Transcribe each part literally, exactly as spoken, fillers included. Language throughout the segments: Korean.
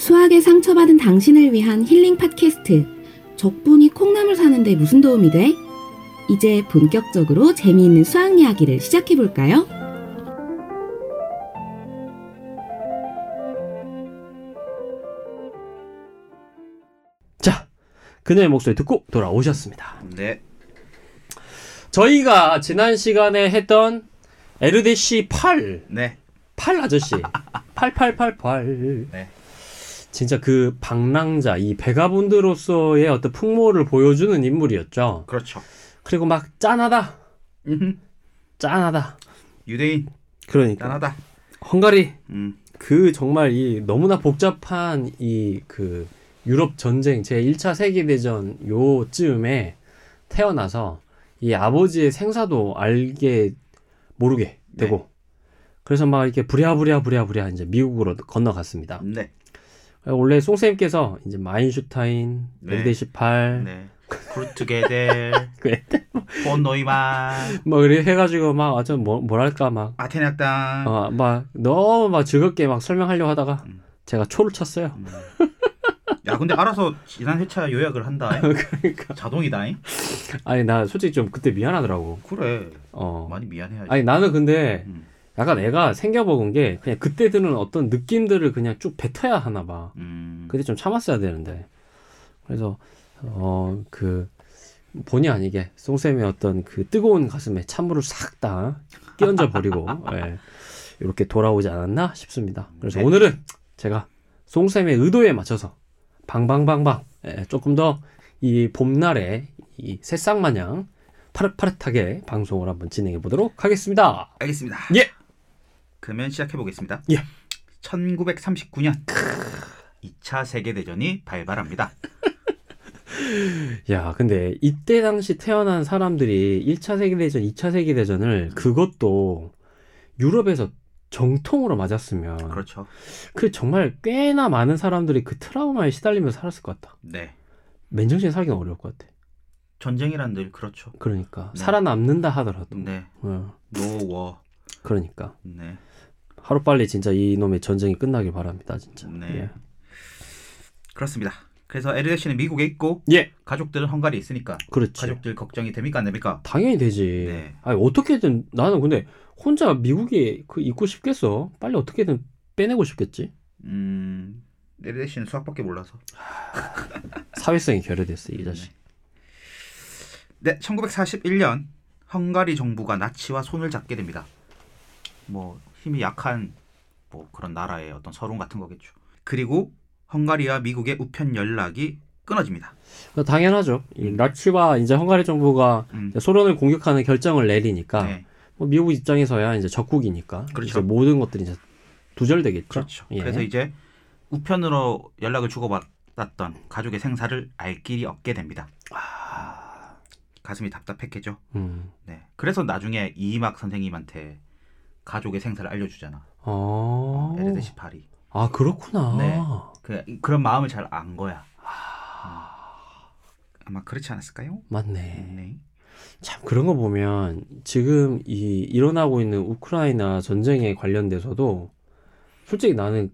수학에 상처받은 당신을 위한 힐링 팟캐스트. 적분이 콩나물 사는데 무슨 도움이 돼? 이제 본격적으로 재미있는 수학 이야기를 시작해볼까요? 자, 그녀의 목소리 듣고 돌아오셨습니다. 네. 저희가 지난 시간에 했던 에르데시 팔. 네. 팔 아저씨. 팔팔팔팔. 네. 진짜 그 방랑자, 이 베가본드로서의 어떤 풍모를 보여주는 인물이었죠. 그렇죠. 그리고 막 짠하다. 음흠. 짠하다. 유대인. 그러니까. 짠하다. 헝가리. 음. 그 정말 이 너무나 복잡한 이 그 유럽 전쟁 제일 차 세계대전 요쯤에 태어나서 이 아버지의 생사도 알게 모르게 되고 네. 그래서 막 이렇게 부랴부랴 부랴부랴 이제 미국으로 건너갔습니다. 네. 원래 송쌤께서 이제 마인슈타인, 네. 에르데시 팔, 네. 쿨투게델, 폰 노이만, 뭐 그래 해가지고 막 어쩜 뭐 뭐랄까 막 아테네 학당. 어 막 너무 막 즐겁게 막 설명하려고 하다가 음. 제가 초를 쳤어요. 음. 야, 근데 알아서 지난 회차 요약을 한다. 그러니까 자동이다잉. 아니 나 솔직히 좀 그때 미안하더라고. 그래. 어 많이 미안해야지. 아니 나는 근데 음. 약간 애가 생겨먹은 게 그냥 그때 드는 어떤 느낌들을 그냥 쭉 뱉어야 하나 봐. 음. 그때 좀 참았어야 되는데. 그래서 어 그 본의 아니게 송쌤의 어떤 그 뜨거운 가슴에 찬물을 싹 다 끼얹어 버리고 예, 이렇게 돌아오지 않았나 싶습니다. 그래서 네. 오늘은 제가 송쌤의 의도에 맞춰서 방방방방 예, 조금 더 이 봄날에 이 새싹 마냥 파릇파릇하게 방송을 한번 진행해 보도록 하겠습니다. 알겠습니다. 예. 그러면 시작해 보겠습니다. 예. 천구백삼십구 년 이 차 세계대전이 발발합니다. 야, 근데 이때 당시 태어난 사람들이 일 차 세계대전, 이 차 세계대전을 그것도 유럽에서 정통으로 맞았으면 그렇죠. 그 정말 꽤나 많은 사람들이 그 트라우마에 시달리면서 살았을 것 같다. 네. 맨정신에 살기는 어려울 것 같아. 전쟁이란 늘 그렇죠. 그러니까 네. 살아남는다 하더라도. 네. 어, 노워. 그러니까 네. 하루빨리 진짜 이놈의 전쟁이 끝나길 바랍니다, 진짜. 네. 예. 그렇습니다. 그래서 에르데시는 미국에 있고 예. 가족들은 헝가리에 있으니까 그렇지. 가족들 걱정이 됩니까 안 됩니까? 당연히 되지. 네. 아니 어떻게든 나는 근데 혼자 미국에 그 있고 싶겠어. 빨리 어떻게든 빼내고 싶겠지. 음, 에르데시는 수학밖에 몰라서. 사회성이 결여됐어 이 자식. 네, 천구백사십일 년 헝가리 정부가 나치와 손을 잡게 됩니다. 뭐 힘이 약한 뭐 그런 나라의 어떤 서론 같은 거겠죠. 그리고 헝가리와 미국의 우편 연락이 끊어집니다. 당연하죠. 이 나치와 이제 헝가리 정부가 음. 이제 소련을 공격하는 결정을 내리니까 네. 뭐 미국 입장에서야 이제 적국이니까 그렇죠. 이제 모든 것들이 이제 두절되겠죠. 그렇죠. 예. 그래서 이제 우편으로 연락을 주고받았던 가족의 생사를 알 길이 없게 됩니다. 아... 가슴이 답답했겠죠. 음. 네. 그래서 나중에 이이막 선생님한테 가족의 생사를 알려주잖아. 어... 에르데시 팔이. 아 그렇구나. 네. 그 그런 마음을 잘 안 거야. 아... 아마 그렇지 않았을까요? 맞네. 네. 참 그런 거 보면 지금 이 일어나고 있는 우크라이나 전쟁에 관련돼서도 솔직히 나는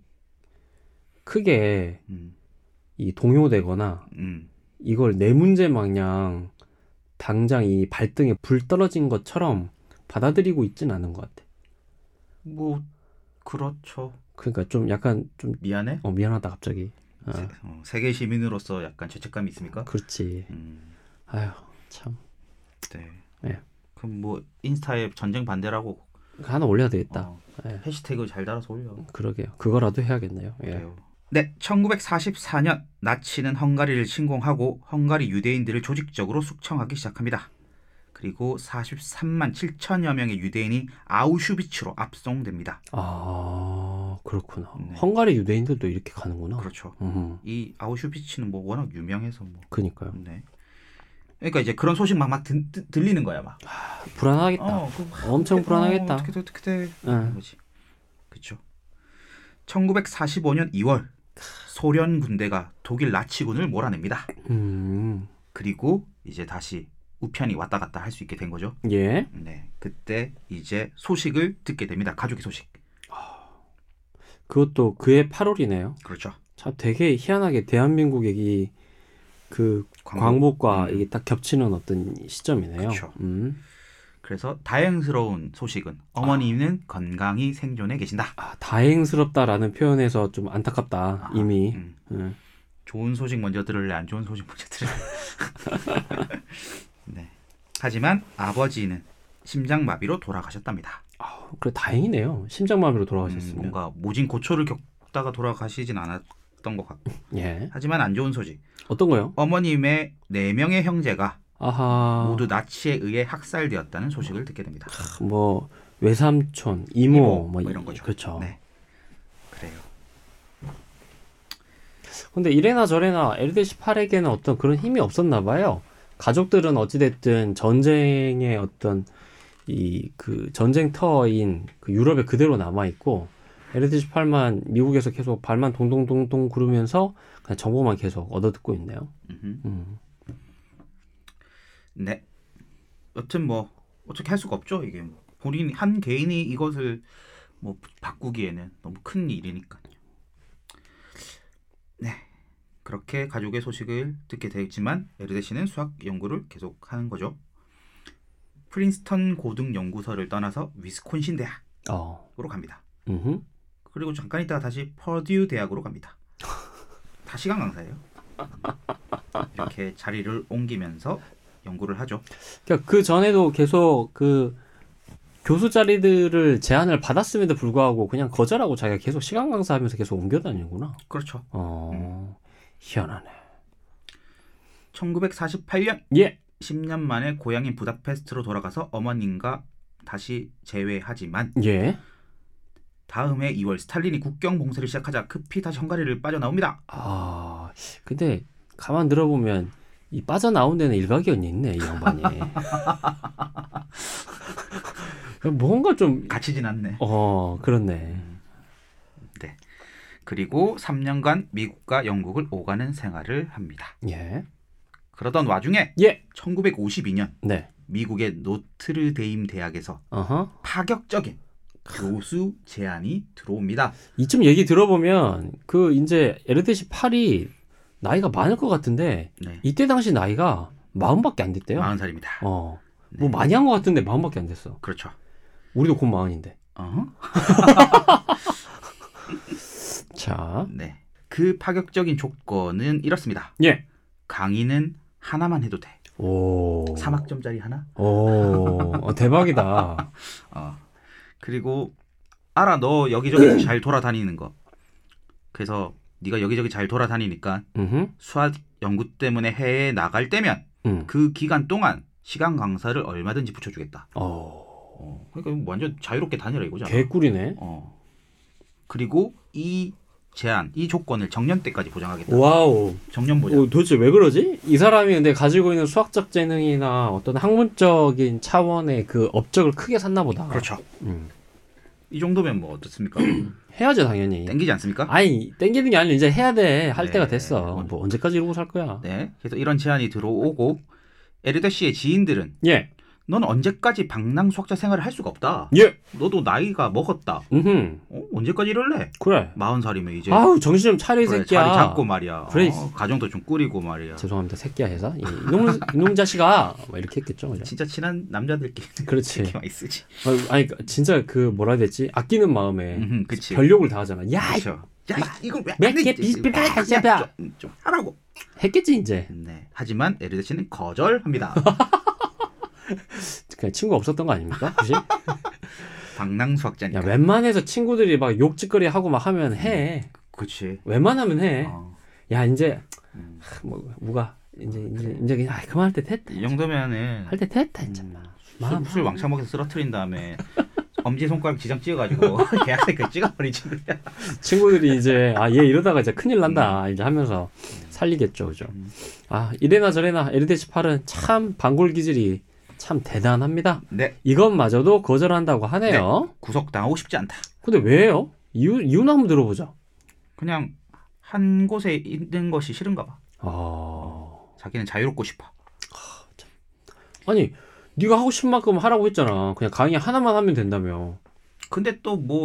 크게 음. 이 동요되거나 음. 이걸 내 문제 마냥 당장 이 발등에 불 떨어진 것처럼 받아들이고 있진 않은 것 같아. 뭐 그렇죠. 그러니까 좀 약간 좀 미안해? 어, 미안하다 갑자기. 어, 세, 어, 세계 시민으로서 약간 죄책감이 있습니까? 그렇지. 음. 아휴 참. 네. 네. 그럼 뭐 인스타에 전쟁 반대라고 하나 올려야 되겠다. 어, 예. 해시태그 잘 달아서 올려. 그러게요. 그거라도 해야겠네요. 예. 그래요. 네, 천구백사십사 년 나치는 헝가리를 침공하고 헝가리 유대인들을 조직적으로 숙청하기 시작합니다. 그리고 사십삼만 칠천여 명의 유대인이 아우슈비츠로 압송됩니다. 아 그렇구나. 네. 헝가리 유대인들도 이렇게 가는구나. 그렇죠. 음, 이 아우슈비츠는 뭐 워낙 유명해서 뭐. 그니까요. 네. 그러니까 이제 그런 소식 막 막 들리는 거야 막. 불안하겠다. 어, 그, 엄청 어떻게, 불안하겠다. 어, 어떻게 돼, 어떻게 돼? 응. 거지. 그렇죠. 천구백사십오 년 이월 소련 군대가 독일 나치군을 몰아냅니다. 음, 그리고 이제 다시 우편이 왔다 갔다 할 수 있게 된 거죠. 예. 네, 그때 이제 소식을 듣게 됩니다. 가족의 소식. 그것도 그해 팔월이네요. 그렇죠. 참 되게 희한하게 대한민국의 그 광복. 광복과 음. 이게 딱 겹치는 어떤 시점이네요. 그쵸. 음. 그래서 다행스러운 소식은 어머니는 아. 건강히 생존해 계신다. 아, 다행스럽다라는 표현에서 좀 안타깝다. 아, 이미. 음. 음. 좋은 소식 먼저 들을래, 안 좋은 소식 먼저 들을래. 네. 하지만 아버지는 심장마비로 돌아가셨답니다. 아, 그래 다행이네요. 심장마비로 돌아가셨으면. 음, 뭔가 모진 고초를 겪다가 돌아가시진 않았던 것 같고. 예. 하지만 안 좋은 소식. 어떤 거요? 어머님의 네 명의 형제가 아하. 모두 나치에 의해 학살되었다는 소식을 듣게 됩니다. 뭐 외삼촌, 이모, 이모, 뭐, 뭐 이런 거죠. 그렇죠. 네. 그래요. 근데 이래나 저래나 엘디씨팔에게는 어떤 그런 힘이 없었나 봐요. 가족들은 어찌됐든 전쟁의 어떤 이 그 전쟁터인 그 유럽에 그대로 남아 있고 엘디씨팔만 미국에서 계속 발만 동동동동 구르면서 그냥 정보만 계속 얻어듣고 있네요. 음. 네. 여튼 뭐 어떻게 할 수가 없죠. 이게 뭐 본인 한 개인이 이것을 뭐 바꾸기에는 너무 큰 일이니까요. 네. 그렇게 가족의 소식을 듣게 되었지만 에르데 씨는 수학 연구를 계속하는 거죠. 프린스턴 고등 연구소를 떠나서 위스콘신 대학으로 어. 갑니다. 음흠. 그리고 잠깐 있다가 다시 퍼듀 대학으로 갑니다. 다 시간 강사예요. 이렇게 자리를 옮기면서 연구를 하죠. 그러니까 그 전에도 계속 그 교수 자리들을 제안을 받았음에도 불구하고 그냥 거절하고 자기가 계속 시간 강사하면서 계속 옮겨 다니는구나. 그렇죠. 어. 음. 희한하네. 천구백사십팔 년 예. 십 년 만에 고향인 부다페스트로 돌아가서 어머님과 다시 재회하지만 예. 다음 해 이월 스탈린이 국경 봉쇄를 시작하자 급히 다시 헝가리를 빠져나옵니다. 아, 근데 가만 들어보면 이 빠져나온 데는 일가견이 있네, 이 양반이. 뭔가 좀 갇히진 않네. 어, 그렇네. 네. 그리고 삼 년간 미국과 영국을 오가는 생활을 합니다. 예. 그러던 와중에 예. 천구백오십이 년 네. 미국의 노트르데임 대학에서 어허. 파격적인 교수 제안이 들어옵니다. 이쯤 얘기 들어보면 그 이제 엘디씨팔이 나이가 많을 것 같은데 네. 이때 당시 나이가 마흔밖에 안 됐대요. 마흔 살입니다. 어. 네. 뭐 많이 한 것 같은데 마흔밖에 안 됐어. 그렇죠. 우리도 곧 마흔인데. 어허. 자. 네. 그 파격적인 조건은 이렇습니다. 예. 강의는 하나만 해도 돼. 오. 삼 학점짜리 하나? 오. 어, 대박이다. 어. 그리고 알아, 너 여기저기 잘 돌아다니는 거. 그래서 네가 여기저기 잘 돌아다니니까 음흠. 수학 연구 때문에 해외에 나갈 때면 음. 그 기간 동안 시간 강사를 얼마든지 붙여주겠다. 어. 어. 그러니까 완전 자유롭게 다니라 이거잖아. 개꿀이네. 어. 그리고 이 제한, 이 조건을 정년 때까지 보장하겠다. 와우. 정년 보장. 어, 도대체 왜 그러지? 이 사람이 근데 가지고 있는 수학적 재능이나 어떤 학문적인 차원의 그 업적을 크게 샀나 보다. 그렇죠. 음. 이 정도면 뭐 어떻습니까? 해야죠, 당연히. 땡기지 않습니까? 아니, 땡기는 게 아니라 이제 해야 돼. 할 네. 때가 됐어. 뭐 언제까지 이러고 살 거야. 네. 그래서 이런 제안이 들어오고 에르데 씨의 지인들은 예. 넌 언제까지 방랑 수학자 생활을 할 수가 없다. 예. 너도 나이가 먹었다. 음. 어? 언제까지 이럴래? 그래. 마흔 살이면 이제 아우, 정신 좀 차려, 이 그래, 새끼야. 자리 잡고 말이야. 그래. 어, 가정도 좀 꾸리고 말이야. 죄송합니다, 새끼야 해서. 이, 이놈, 이놈 자식아. 뭐 이렇게 했겠죠, 그죠? 진짜 친한 남자들끼리 그렇지. 이렇게 많이 쓰지. 어, 아니, 진짜 그 뭐라 해야 되지? 아끼는 마음에 음흠, 그치. 변력을 다 하잖아. 야, 그렇죠. 야, 이걸 왜 몇 안 개 했지? 비슷비슷하게 야, 잡아. 좀, 좀 하라고. 했겠지, 이제. 네. 하지만 에르데 씨는 거절합니다. 그냥 친구 없었던 거 아닙니까? 혹시? 방랑 수학자니까. 야, 웬만해서 친구들이 막 욕짓거리 하고 막 하면 해. 그렇지. 웬만하면 해. 어. 야, 이제, 음. 하, 뭐, 우가, 이제, 이제, 이제 그냥, 아, 그만할 때 됐다. 이 정도면은 할 때 됐다, 이제. 음, 마음, 술, 술 왕창 먹여서 쓰러뜨린 다음에 엄지 손가락 지장 찍어가지고 계약서 그 찍어버리지. 친구들이 이제, 아, 얘 이러다가 이제 큰일 난다. 이제 하면서 살리겠죠, 그죠? 음. 아, 이래나 저래나 엘디씨팔은 참 방골 기질이 참 대단합니다. 네. 이것마저도 거절한다고 하네요. 구속당하고 싶지 않다. 근데 왜요? 이유, 이유는 한번 들어보자. 그냥 한 곳에 있는 것이 싫은가 봐. 아, 자기는 자유롭고 싶어. 아니, 네가 하고 싶은 만큼 하라고 했잖아. 그냥 강의 하나만 하면 된다며. 근데 또 뭐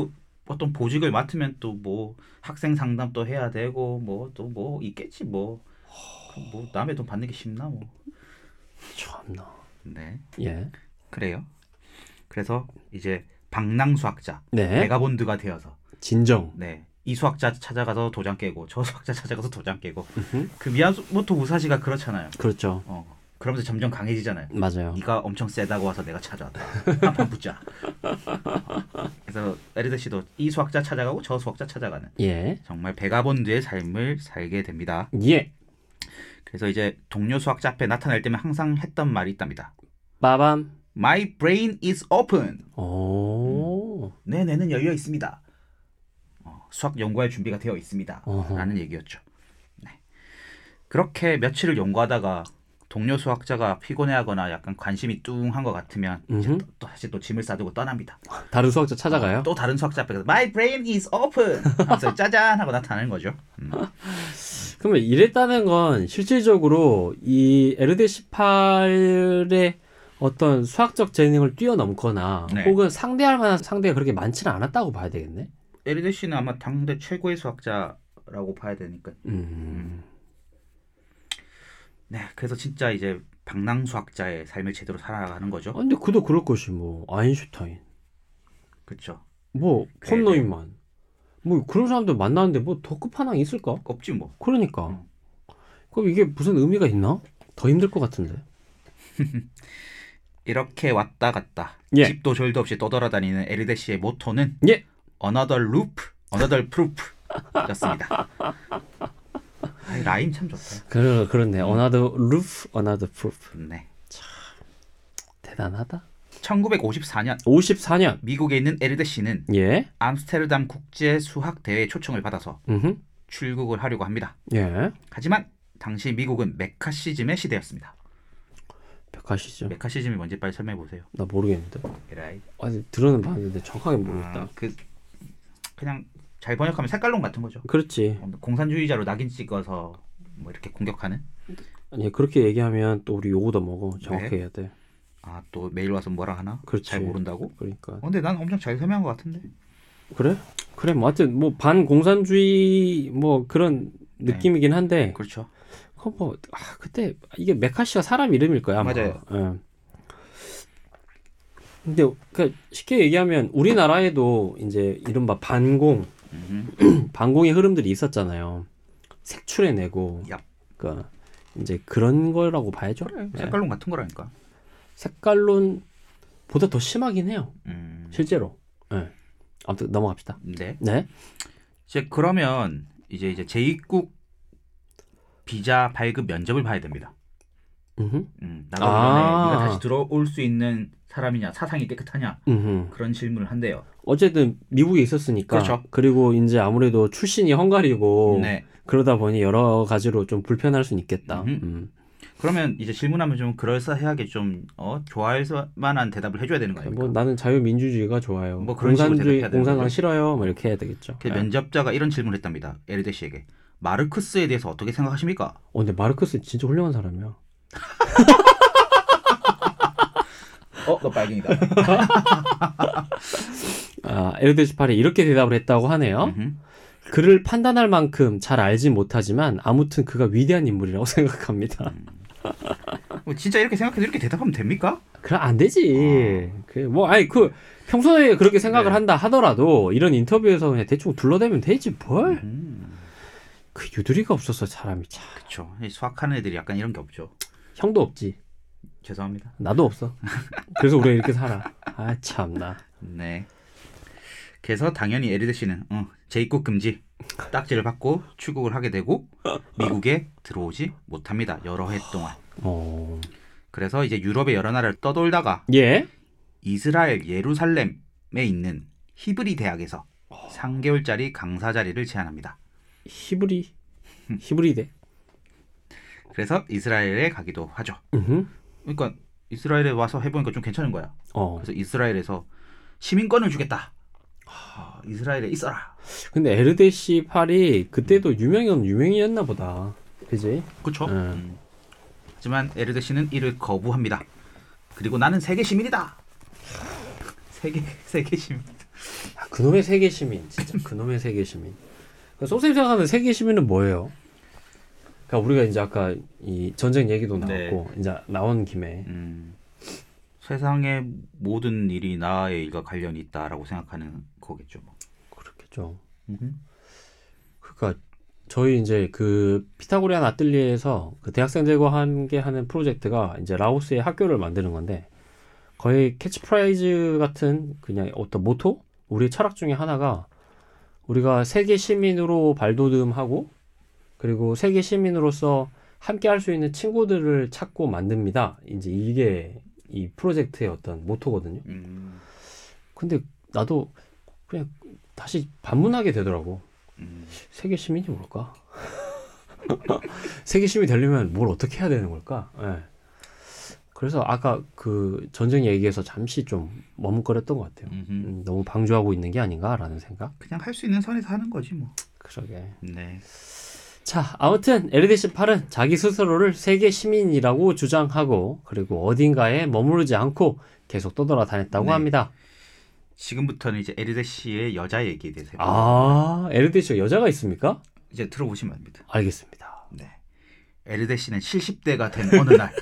어떤 보직을 맡으면 또 뭐 학생 상담도 해야 되고 뭐 또 뭐 있겠지 뭐. 뭐 남의 돈 받는 게 쉽나 뭐. 참나. 네. 예. 그래요. 그래서 이제 방랑 수학자, 네. 베가본드가 되어서 진정. 네. 이 수학자 찾아가서 도장 깨고 저 수학자 찾아가서 도장 깨고 음흠. 그 미야모토 무사시가 그렇잖아요. 그렇죠. 어. 그러면서 점점 강해지잖아요. 맞아요. 네가 엄청 세다고 와서 내가 찾아왔다. 한판 붙자. 그래서 에르드 씨도 이 수학자 찾아가고 저 수학자 찾아가는 예. 정말 베가본드의 삶을 살게 됩니다. 예. 그래서 이제 동료 수학자 앞에 나타날 때면 항상 했던 말이 있답니다. 빠밤. My brain is open. 오. 음. 내 뇌는 열려 있습니다. 어, 수학 연구할 준비가 되어 있습니다. 어허. 라는 얘기였죠. 네. 그렇게 며칠을 연구하다가 동료 수학자가 피곤해하거나 약간 관심이 뚱한 것 같으면 이제 음흠. 또, 또 다시 또 짐을 싸두고 떠납니다. 다른 수학자 찾아가요? 어, 또 다른 수학자 앞에 가서 My brain is open 하면서 짜잔 하고 나타나는 거죠. 음. 그러면 이랬다는 건 실질적으로 이 에르데 십팔의 어떤 수학적 재능을 뛰어넘거나 네. 혹은 상대할 만한 상대가 그렇게 많지는 않았다고 봐야 되겠네. 에르데 씨는 아마 당대 최고의 수학자라고 봐야 되니까. 음. 네, 그래서 진짜 이제 방랑 수학자의 삶을 제대로 살아가는 거죠. 아, 근데 그도 그럴 것이 뭐 아인슈타인, 그렇죠. 뭐 네, 폰 노이만, 뭐 그런 사람들 만나는데 뭐 더 끝판왕 있을까? 없지 뭐. 그러니까. 음. 그럼 이게 무슨 의미가 있나? 더 힘들 것 같은데. 이렇게 왔다 갔다 예. 집도 졸도 없이 떠돌아다니는 에르데 씨의 모토는 예. Another loop, another proof 였습니다. 아이, 라임 참 좋다. 그러, 그렇네. Another roof, another proof. 네. 대단하다. 천구백오십사 년 오십사 년. 미국에 있는 에르데 씨는 예. 암스테르담 국제 수학 대회에 초청을 받아서 음흠. 출국을 하려고 합니다. 예. 하지만 당시 미국은 메카시즘의 시대였습니다. 백화시죠. 메카시즘이 뭔지 빨리 설명해 보세요. 나 모르겠는데. 에라이. 아니 들어는 봤는데 정확하게 모르겠다. 아, 그 그냥 잘 번역하면 색깔론 같은 거죠. 그렇지. 공산주의자로 낙인 찍어서 뭐 이렇게 공격하는. 아니 그렇게 얘기하면 또 우리 욕도 먹어. 정확하게 네. 해야 돼. 아, 또 메일 와서 뭐라 하나? 그렇지. 잘 모른다고? 그러니까. 어, 근데 난 엄청 잘 설명한 것 같은데. 그래? 그래. 뭐 하여튼 뭐 반공산주의 뭐 그런 느낌이긴 한데. 그렇죠. 그 뭐 아, 그때 이게 메카시가 사람 이름일 거야. 아마. 맞아요. 예. 근데 그 쉽게 얘기하면 우리나라에도 이제 이른바 반공 음흠. 반공의 흐름들이 있었잖아요. 색출해내고, 얍. 그러니까 이제 그런 거라고 봐야죠. 그래, 예. 색깔론 같은 거라니까. 색깔론보다 더 심하긴 해요. 음. 실제로. 예. 아무튼 넘어갑시다. 네. 네. 이제 그러면 이제 이제 재입국 비자 발급 면접을 봐야 됩니다. 음흠. 음, 나가기 아. 전에 네가 다시 들어올 수 있는 사람이냐, 사상이 깨끗하냐 음흠. 그런 질문을 한대요. 어쨌든 미국에 있었으니까. 그렇죠. 그리고 이제 아무래도 출신이 헝가리고 네. 그러다 보니 여러 가지로 좀 불편할 수는 있겠다. 음흠. 음. 그러면 이제 질문하면 좀 그럴싸하게 좀 어, 좋아할 만한 대답을 해줘야 되는 거니까. 뭐 나는 자유민주주의가 좋아요. 뭐 그런 식으로 공산주의, 대답해야 되는 공산당 거죠. 싫어요. 뭐 이렇게 해야 되겠죠. 그 예. 면접자가 이런 질문을 했답니다. 에르데 씨에게. 마르크스에 대해서 어떻게 생각하십니까? 어, 근데 마르크스 진짜 훌륭한 사람이야. 어, 너 빨갱이다. 아, 에르데 십팔이 이렇게 대답을 했다고 하네요. 음흠. 그를 판단할 만큼 잘 알지 못하지만 아무튼 그가 위대한 인물이라고 생각합니다. 뭐 진짜 이렇게 생각해도 이렇게 대답하면 됩니까? 그럼 안 되지. 그 뭐 아니 그 평소에 그렇게 생각을 네. 한다 하더라도 이런 인터뷰에서 그냥 대충 둘러대면 되지 뭘. 음, 그 유두리가 없어서 사람이 참. 그렇죠. 수학하는 애들이 약간 이런 게 없죠. 형도 없지. 죄송합니다. 나도 없어. 그래서 우리가 이렇게 살아. 아 참나. 네. 그래서 당연히 에르데 씨는 어, 재입국 금지 딱지를 받고 출국을 하게 되고 미국에 들어오지 못합니다. 여러 해 동안. 어. 그래서 이제 유럽의 여러 나라를 떠돌다가 예. 이스라엘 예루살렘에 있는 히브리 대학에서 삼 개월짜리 강사 자리를 제안합니다. 히브리. 히브리대. 그래서 이스라엘에 가기도 하죠. 음. 그러니까 이스라엘에 와서 해보니까 좀 괜찮은 거야. 어. 그래서 이스라엘에서 시민권을 주겠다. 하, 이스라엘에 있어라. 근데 에르데 십팔이 그때도 유명한 유명이었나 보다. 그지? 그렇죠. 네. 음. 하지만 에르데 씨는 이를 거부합니다. 그리고 나는 세계 시민이다. 세계 세계 시민. 아, 그놈의 세계 시민, 진짜 그놈의 세계 시민. 그러니까 소쌤 생각하는 세계 시민은 뭐예요? 그러니까 우리가 이제 아까 이 전쟁 얘기도 나왔고 네. 이제 나온 김에 음, 세상의 모든 일이 나의 일과 관련이 있다라고 생각하는 거겠죠. 뭐. 그렇겠죠. 음흠. 그러니까 저희 이제 그 피타고리안 아뜰리에에서 그 대학생들과 함께 하는 프로젝트가 이제 라오스의 학교를 만드는 건데 거의 캐치프라이즈 같은 그냥 어떤 모토? 우리의 철학 중에 하나가 우리가 세계 시민으로 발돋움하고 그리고 세계 시민으로서 함께 할 수 있는 친구들을 찾고 만듭니다. 이제 이게 이 프로젝트의 어떤 모토거든요. 음, 근데 나도 그냥 다시 반문하게 되더라고. 음. 세계 시민이 뭘까? 세계 시민이 되려면 뭘 어떻게 해야 되는 걸까? 예. 그래서 아까 그 전쟁 얘기에서 잠시 좀 머뭇거렸던 것 같아요. 음흠. 음, 너무 방조하고 있는 게 아닌가라는 생각? 그냥 할 수 있는 선에서 하는 거지 뭐. 그러게. 네. 자, 아무튼 엘디씨 팔은 자기 스스로를 세계 시민이라고 주장하고 그리고 어딘가에 머무르지 않고 계속 떠돌아다녔다고 네. 합니다. 지금부터는 이제 에르데 씨의 여자 얘기에 대해서 해볼게요. 아, 엘디씨가 여자가 있습니까? 이제 들어보시면 됩니다. 알겠습니다. 네. 에르데 씨는 칠십 대가 된 어느 날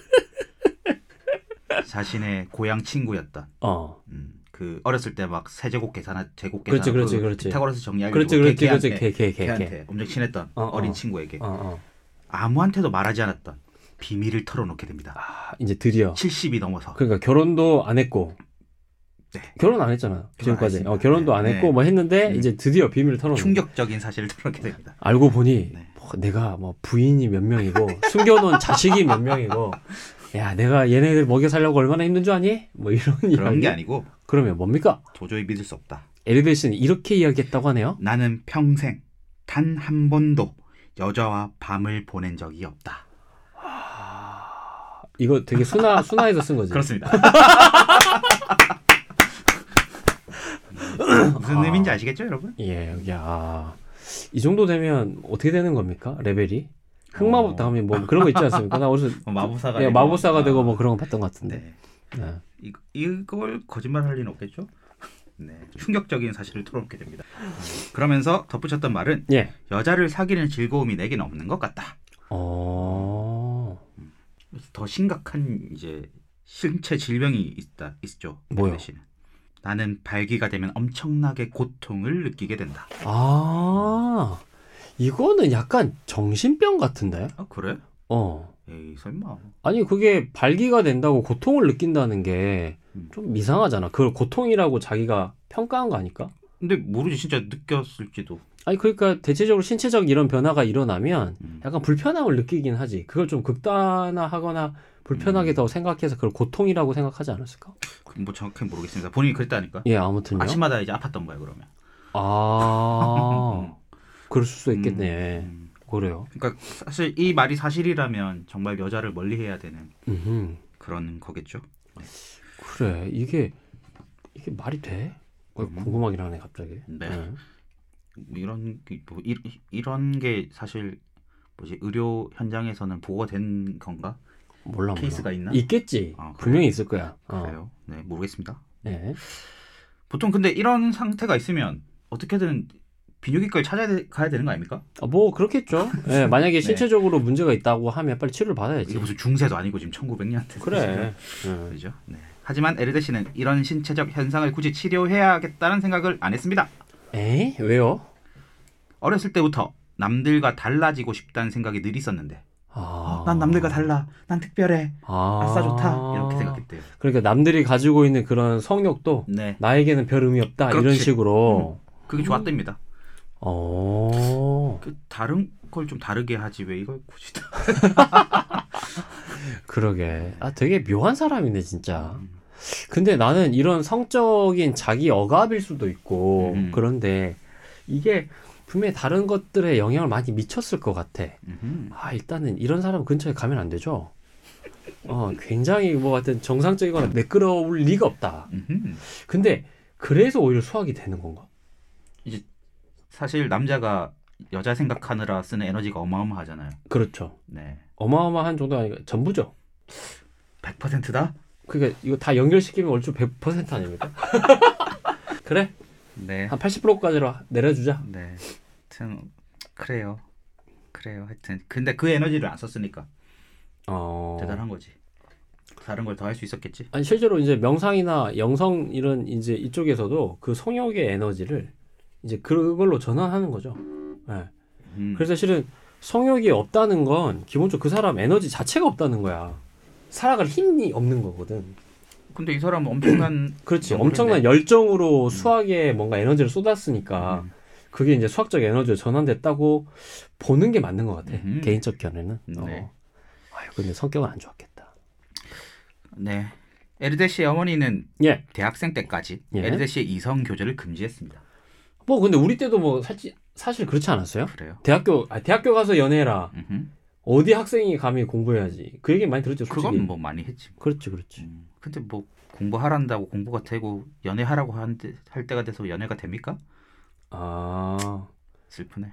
자신의 고향 친구였던 어, 음, 그 어렸을 때 막 세제곱 계산 제곱 계산 그렇지, 그렇지, 그 그렇지. 피타고라스 정리하려고 그렇지, 그렇지, 걔, 그렇지, 걔한테, 걔, 걔, 걔, 걔한테 걔. 엄청 친했던 어, 어린 어. 친구에게 어, 어. 아무한테도 말하지 않았던 비밀을 털어놓게 됩니다. 아, 이제 드디어. 칠십이 넘어서 그러니까 결혼도 안 했고. 네. 결혼 안 했잖아. 안 지금까지. 했습니다. 어, 결혼도 안 네. 했고 뭐 했는데 음. 이제 드디어 비밀을 털어놓은. 충격적인 사실을 털어놓게 됩니다. 알고 보니 네. 뭐 내가 뭐 부인이 몇 명이고 숨겨놓은 자식이 몇 명이고 야 내가 얘네들 먹여 살려고 얼마나 힘든 줄 아니? 뭐 이런 그런 이야기. 게 아니고 그러면 뭡니까? 도저히 믿을 수 없다. 에르데 씨는 이렇게 이야기했다고 하네요. 나는 평생 단 한 번도 여자와 밤을 보낸 적이 없다. 아, 이거 되게 순화 순화해서 쓴 거지. 그렇습니다. 무슨 아. 의미인지 아시겠죠, 여러분? 예, 야, 이 정도 되면 어떻게 되는 겁니까? 레벨이? 흑마법 어. 당하면 뭐 그런 거 있지 않습니까? 나 어디서 뭐 마법사가 예, 되고. 마법사가 되고 아. 뭐 그런 거 봤던 것 같은데. 네. 네. 이, 이걸 거짓말할 리는 없겠죠? 네. 충격적인 사실을 털어놓게 됩니다. 그러면서 덧붙였던 말은 예. 여자를 사귀는 즐거움이 내게는 없는 것 같다. 어, 더 심각한 이제 신체 질병이 있다 있죠. 뭐요? 에르데 씨는. 나는 발기가 되면 엄청나게 고통을 느끼게 된다. 아, 이거는 약간 정신병 같은데? 아 그래? 어. 에이 설마. 아니, 그게 발기가 된다고 고통을 느낀다는 게 좀 이상하잖아. 그걸 고통이라고 자기가 평가한 거 아닐까? 근데 모르지 진짜 느꼈을지도. 아니, 그러니까 대체적으로 신체적 이런 변화가 일어나면 음. 약간 불편함을 느끼긴 하지. 그걸 좀 극단화하거나 불편하게 음. 더 생각해서 그걸 고통이라고 생각하지 않았을까? 그건 뭐 정확히 모르겠습니다. 본인이 그랬다니까. 예, 아무튼요. 아침마다 이제 아팠던 거야 그러면. 아, 그럴 수도 있겠네. 음. 그래요. 그러니까 사실 이 말이 사실이라면 정말 여자를 멀리해야 되는 음흠. 그런 거겠죠. 그래, 이게 이게 말이 돼? 어, 음. 궁금하긴 하네 갑자기. 네. 이런 게 뭐 이, 이런 게 사실 뭐지 의료 현장에서는 보고가 된 건가? 몰라 몰라. 케이스가 있나? 있겠지. 아, 그래요? 분명히 있을 거야. 어. 그래요. 네 모르겠습니다. 네. 보통 근데 이런 상태가 있으면 어떻게든 비뇨기과를 찾아야 돼, 가야 되는 거 아닙니까? 아, 뭐 그렇겠죠. 예, 만약에 네. 신체적으로 문제가 있다고 하면 빨리 치료를 받아야지. 이게 무슨 중세도 아니고 지금 천구백 년대. 그래. 예. 그죠? 네. 하지만 에르데 씨는 이런 신체적 현상을 굳이 치료해야겠다는 생각을 안 했습니다. 에? 왜요? 어렸을 때부터 남들과 달라지고 싶다는 생각이 늘 있었는데 아, 어, 난 남들과 달라, 난 특별해, 아, 아싸 좋다 이렇게 생각했대요. 그러니까 남들이 가지고 있는 그런 성욕도 네, 나에게는 별 의미 없다 이런 그렇지. 식으로. 그게 좋았답니다. 어, 그 다른 걸 좀 다르게 하지 왜 이걸 굳이 다. 그러게. 아, 되게 묘한 사람이네 진짜. 음. 근데 나는 이런 성적인 자기 억압일 수도 있고 음. 그런데 이게 분명히 다른 것들에 영향을 많이 미쳤을 것 같아. 음흠. 아, 일단은 이런 사람 근처에 가면 안 되죠. 어, 굉장히 뭐 하여튼 정상적이거나 매끄러울 리가 없다. 음흠. 근데 그래서 오히려 수학이 되는 건가? 사실 남자가 여자 생각하느라 쓰는 에너지가 어마어마하잖아요. 그렇죠. 네, 어마어마한 정도가 아니라 전부죠. 백 퍼센트다? 그러니까 이거 다 연결시키면 얼추 백 퍼센트 아닙니까? 그래? 네. 한 팔십 퍼센트까지로 내려주자. 네. 하여튼 그래요. 그래요. 하여튼 근데 그 에너지를 안 썼으니까 어. 대단한 거지. 다른 걸 더 할 수 있었겠지. 아니 실제로 이제 명상이나 영성 이런 이제 이쪽에서도 그 성욕의 에너지를 이제 그걸로 전환하는 거죠. 네. 음. 그래서 실은 성욕이 없다는 건 기본적으로 그 사람 에너지 자체가 없다는 거야. 살아갈 힘이 없는 거거든. 근데 이 사람은 엄청난 그렇지. 연구를 엄청난 했네. 열정으로 음. 수학에 뭔가 에너지를 쏟았으니까 음. 그게 이제 수학적 에너지로 전환됐다고 보는 게 맞는 것 같아. 음. 개인적 견해는. 네. 어. 아유, 근데 성격은 안 좋았겠다. 네. 에르데 씨의 어머니는 예. 대학생 때까지 예. 에르데 씨의 이성 교제를 금지했습니다. 뭐 근데 우리 때도 뭐 사실 사실 그렇지 않았어요? 그래요? 대학교 아, 대학교 가서 연애해라. 음흠. 어디 학생이 감히 공부해야지. 그 얘기 많이 들었죠. 솔직히. 그건 뭐 많이 했지. 그렇지, 그렇지. 음. 근데 뭐 공부하란다고 공부가 되고 연애하라고 한 때- 할 때가 돼서 연애가 됩니까? 아, 슬프네.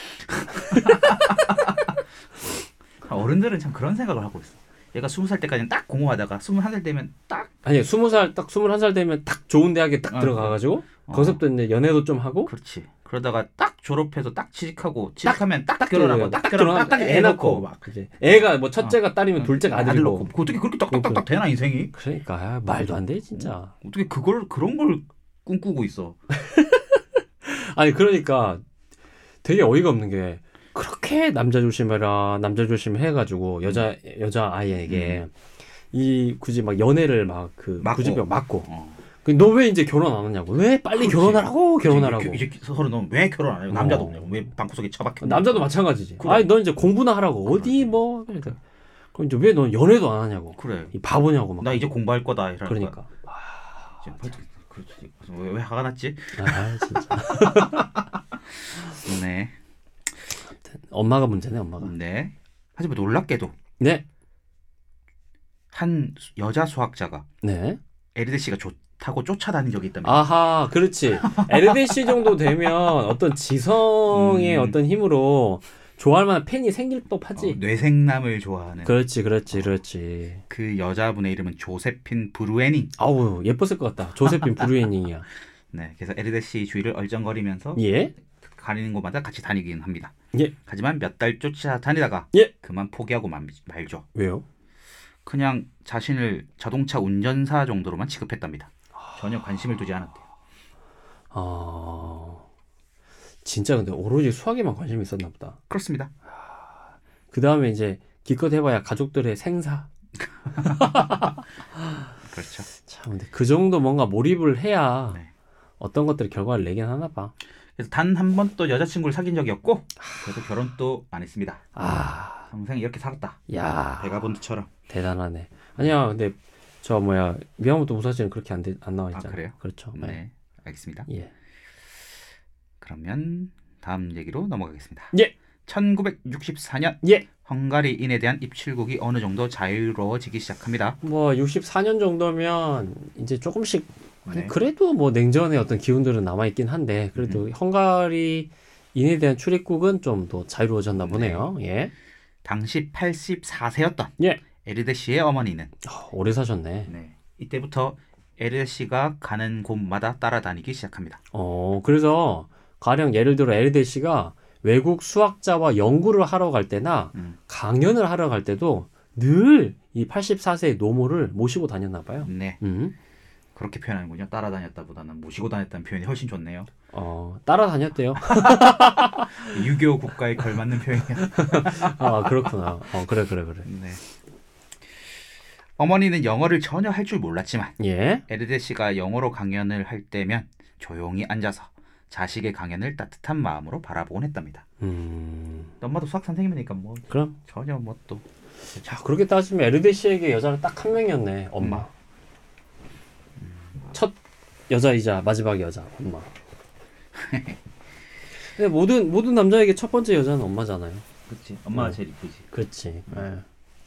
어른들은 참 그런 생각을 하고 있어. 얘가 스무 살 때까지는 딱 공부하다가 스물한 살 되면 딱 아니 스무 살 딱 스물한 살 되면 딱 좋은 대학에 딱 아, 들어가가지고 어. 거기서부터 이제 연애도 좀 하고 그렇지. 그러다가 딱 졸업해서 딱 취직하고 취직하면 딱, 딱 결혼하고 딱 결혼하고 딱 애 낳고 막 이제 애가 뭐 첫째가 딸이면 어, 둘째가 아들 아들이고. 낳고 어떻게 그렇게 딱딱딱 되나 인생이? 그러니까 아, 말도 안 돼 진짜. 어떻게 그걸 그런 걸 꿈꾸고 있어? 아니 그러니까 되게 어이가 없는 게 그렇게 남자 조심해라 남자 조심해가지고 여자 여자 아이에게 이 굳이 막 연애를 막 그 맞고. 굳이 막 맞고 어. 너 왜 이제 결혼 안 하냐고 왜 빨리 그렇지. 결혼하라고 결혼하라고 이제, 이제 서로 너 왜 결혼 안 해요? 남자도 어. 없냐고 왜 방구석에 처박혀? 남자도 마찬가지지. 그래. 아니 너 이제 공부나 하라고 어디 뭐 그러니까 그럼 이제 왜 넌 연애도 안 하냐고 그래. 이 바보냐고 막 나 이제 공부할 거다 이러니까. 그러니까 이제 그렇지. 왜, 왜 화가 났지? 아 진짜 네. 엄마가 문제네 엄마가. 네. 하지만 놀랍게도 네 한 수- 여자 수학자가 네. 에르데 씨가 좋다고 쫓아다닌 적이 있답니다. 아하, 그렇지. 엘디씨 정도 되면 어떤 지성의 음. 어떤 힘으로 좋아할 만한 팬이 생길 어, 법하지. 뇌생남을 좋아하는 그렇지, 그렇지, 그렇지. 그 여자분의 이름은 조세핀 브루에닝. 아우, 예뻤을 것 같다. 조세핀 브루에닝이야. 네. 그래서 에르데 씨 주위를 얼쩡거리면서 예? 가리는 곳마다 같이 다니긴 합니다. 예. 하지만 몇 달 쫓아다니다가 예. 그만 포기하고 말, 말죠. 왜요? 그냥 자신을 자동차 운전사 정도로만 취급했답니다. 전혀 관심을 두지 않았대요. 아, 진짜 근데 오로지 수학에만 관심이 있었나 보다. 그렇습니다. 그 다음에 이제 기껏 해봐야 가족들의 생사. 그렇죠. 참, 근데 그 정도 뭔가 몰입을 해야 네. 어떤 것들이 결과를 내긴 하나 봐. 그래서 단 한 번도 여자친구를 사귄 적이 없고 그래서 결혼도 안 했습니다. 아, 평생 이렇게 살았다. 야. 베가본드처럼. 대단하네. 아니야, 근데 저 뭐야 미야모토 무사시는 그렇게 안, 돼, 안 나와 아 있잖아. 그래요? 그렇죠. 네. 네. 알겠습니다. 예. 그러면 다음 얘기로 넘어가겠습니다. 예. 천구백육십사 년 예. 헝가리인에 대한 입출국이 어느 정도 자유로워지기 시작합니다. 뭐 육십사 년 정도면 이제 조금씩 네. 그래도 뭐 냉전의 어떤 기운들은 남아 있긴 한데 그래도 음. 헝가리인에 대한 출입국은 좀 더 자유로워졌나 보네요. 예. 당시 팔십사 세였던 예. 에르데 씨의 어머니는 아, 오래 사셨네. 네. 이때부터 에르데 씨가 가는 곳마다 따라다니기 시작합니다. 어, 그래서 가령 예를 들어 에르데 씨가 외국 수학자와 연구를 하러 갈 때나 음. 강연을 하러 갈 때도 늘 이 팔십사 세의 노모를 모시고 다녔나 봐요. 네. 음. 그렇게 표현하는군요. 따라다녔다보다는 모시고 다녔다는 표현이 훨씬 좋네요. 어, 따라다녔대요. 유교 국가에 걸맞는 표현이야. 아, 그렇구나. 어, 그래, 그래, 그래. 네. 어머니는 영어를 전혀 할 줄 몰랐지만 예. 에르데 씨가 영어로 강연을 할 때면 조용히 앉아서 자식의 강연을 따뜻한 마음으로 바라보곤 했답니다. 음, 엄마도 수학 선생님이니까 뭐 그럼. 전혀 뭐 또 자, 그렇게 따지면 에르데 씨에게 여자는 딱 한 명이었네. 엄마. 첫 여자이자 마지막 여자, 엄마. 근데 모든, 모든 남자에게 첫 번째 여자는 엄마잖아요. 그렇지. 엄마가 어. 제일 이쁘지. 그렇지. 예.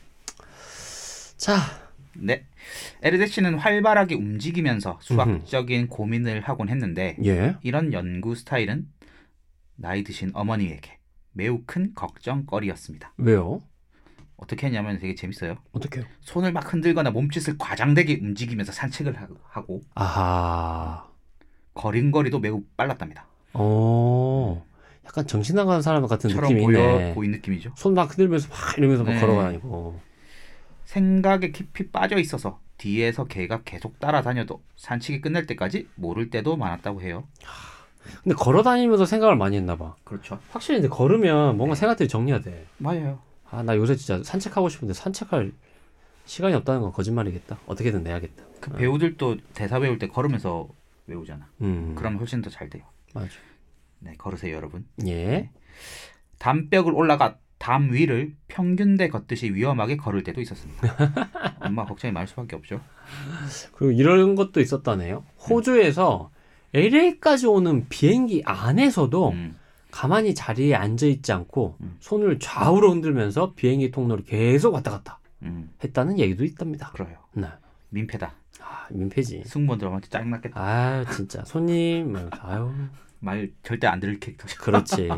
자, 네. 에르데 씨는 활발하게 움직이면서 수학적인 고민을 하곤 했는데 예. 이런 연구 스타일은 나이 드신 어머니에게 매우 큰 걱정거리였습니다. 왜요? 어떻게 했냐면 되게 재밌어요. 어떻게요? 손을 막 흔들거나 몸짓을 과장되게 움직이면서 산책을 하- 하고 아하. 걸음걸이도 매우 빨랐답니다. 어, 약간 정신 나가는 사람 같은 처럼 느낌이 보여 있네. 보인 느낌이죠. 손 막 흔들면서 막 이러면서 막 네. 걸어다니고. 생각에 깊이 빠져 있어서 뒤에서 개가 계속 따라다녀도 산책이 끝날 때까지 모를 때도 많았다고 해요. 근데 걸어다니면서 생각을 많이 했나 봐. 그렇죠. 확실히 이제 걸으면 뭔가 생각들이 정리가 돼. 맞아요. 아, 나 요새 진짜 산책하고 싶은데 산책할 시간이 없다는 건 거짓말이겠다. 어떻게든 내야겠다. 그 어. 배우들도 대사 외울 때 걸으면서 외우잖아. 음, 그러면 훨씬 더 잘 돼요. 맞아. 네, 걸으세요, 여러분. 예. 담벽을 올라가 담 위를 평균대 걷듯이 위험하게 걸을 때도 있었습니다. 엄마 걱정이 많을 수밖에 없죠. 그리고 이런 것도 있었다네요. 호주에서 엘에이까지 오는 비행기 안에서도 음, 가만히 자리에 앉아 있지 않고 음. 손을 좌우로 흔들면서 비행기 통로를 계속 왔다 갔다 음, 했다는 얘기도 있답니다. 그래요. 네. 민폐다. 아, 민폐지. 승무원들한테 짜증났겠다. 아, 진짜 손님, 뭐, 아유, 말 절대 안 들을 캐릭터죠. 그렇지.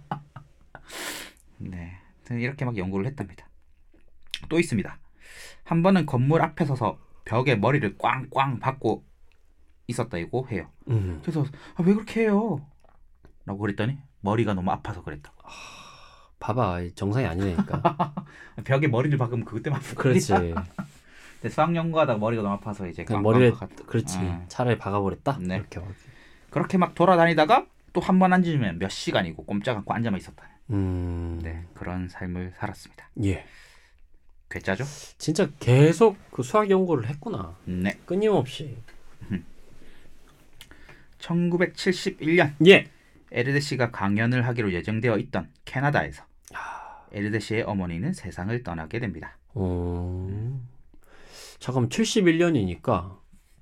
네, 이렇게 막 연구를 했답니다. 또 있습니다. 한 번은 건물 앞에 서서 벽에 머리를 꽝꽝 박고 있었다고 해요. 음. 그래서 아, 왜 그렇게 해요? 라고 그랬더니 머리가 너무 아파서 그랬다. 봐봐, 정상이 아니라니까. 벽에 머리를 박으면 그것 때문에 아프거든요. 그렇지. 근데 수학 연구하다가 머리가 너무 아파서 이제 그냥 꽝꽝 머리를, 박았다. 그렇지. 음. 차라리 박아버렸다. 네. 이렇게. 그렇게 막 돌아다니다가 또 한 번 앉으면 몇 시간이고 꼼짝 않고 앉아만 있었다. 음. 네, 그런 삶을 살았습니다. 예. 괴짜죠? 진짜 계속 그 수학 연구를 했구나. 네. 끊임없이. 천구백칠십일 년 예. 에르데 씨가 강연을 하기로 예정되어 있던 캐나다에서 에르데 씨의 어머니는 세상을 떠나게 됩니다. 어. 잠깐만, 칠십일 년이니까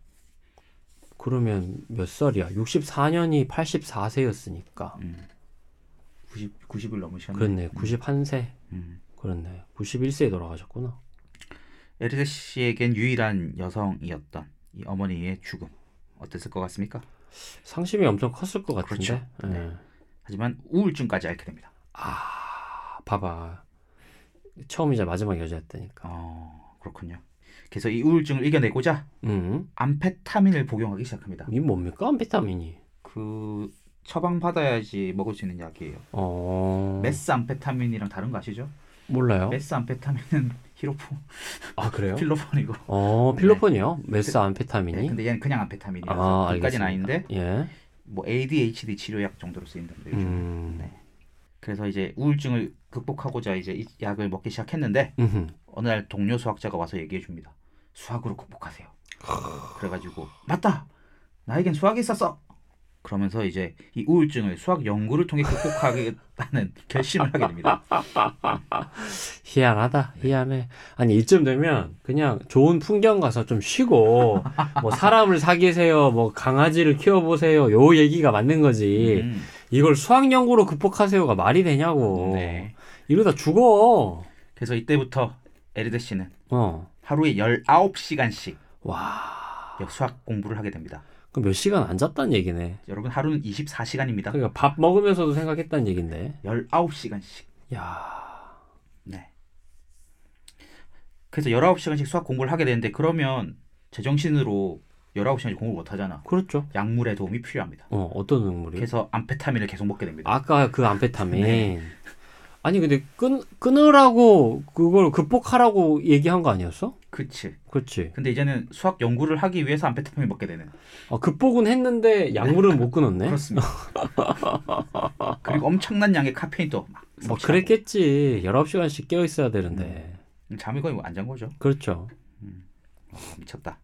그러면 몇 살이야? 육십사 년이 팔십사 세였으니까. 음. 구십, 구십을 넘으셨네. 그렇네. 구십일 세. 음. 그렇네. 구십일 세에 돌아가셨구나. 에르데 씨에겐 유일한 여성이었던 이 어머니의 죽음 어땠을 것 같습니까? 상심이 엄청 컸을 것 같은데. 그렇죠. 예. 네. 하지만 우울증까지 앓게 됩니다. 아, 봐봐. 처음이자 마지막 여자였다니까. 어, 그렇군요. 그래서 이 우울증을 이겨내고자 음. 암페타민을 복용하기 시작합니다. 이 뭡니까? 암페타민이. 그 처방 받아야지 먹을 수 있는 약이에요. 어. 메스암페타민이랑 다른 거 아시죠? 몰라요. 메스암페타민은 히로폰, 아, 그래요? 필로폰이고. 어, 필로폰이요? 메스 암페타민이. 네, 근데 얘는 그냥 암페타민이라서 아, 그까지는 알겠습니다. 아닌데 예. 뭐 에이디에이치디 치료약 정도로 쓰인답니다. 요즘. 음. 네. 그래서 이제 우울증을 극복하고자 이제 이 약을 먹기 시작했는데 음흠. 어느 날 동료 수학자가 와서 얘기해 줍니다. 수학으로 극복하세요. 그래가지고 맞다. 나에겐 수학이 있었어. 그러면서 이제 이 우울증을 수학 연구를 통해 극복하겠다는 결심을 하게 됩니다. 희한하다. 희한해. 아니, 이쯤 되면 그냥 좋은 풍경 가서 좀 쉬고 뭐 사람을 사귀세요. 뭐 강아지를 키워보세요. 요 얘기가 맞는 거지. 음, 이걸 수학 연구로 극복하세요가 말이 되냐고. 네. 이러다 죽어. 그래서 이때부터 에르데 씨는 어. 하루에 열아홉 시간씩 와. 수학 공부를 하게 됩니다. 그럼 몇 시간 안 잤다는 얘기네. 여러분 하루는 이십사 시간입니다. 그러니까 밥 먹으면서도 생각했다는 얘긴데. 열아홉 시간씩. 야. 네. 그래서 열아홉 시간씩 수학 공부를 하게 되는데 그러면 제정신으로 열아홉 시간씩 공부를 못 하잖아. 그렇죠. 약물의 도움이 필요합니다. 어, 어떤 음물이요? 그래서 암페타민을 계속 먹게 됩니다. 아까 그 암페타민. 네. 아니 근데 끊 끊으라고 그걸 극복하라고 얘기한 거 아니었어? 그치. 그렇지. 근데 이제는 수학 연구를 하기 위해서 암페타민을 먹게 되는. 아, 극복은 했는데 약물은 못 끊었네. 그렇습니다. 그리고 엄청난 양의 카페인도 막 뭐 섭취하고. 그랬겠지. 열아홉 시간씩 깨어 있어야 되는데. 음, 잠이 거의 안 잔 거죠. 그렇죠. 와, 미쳤다.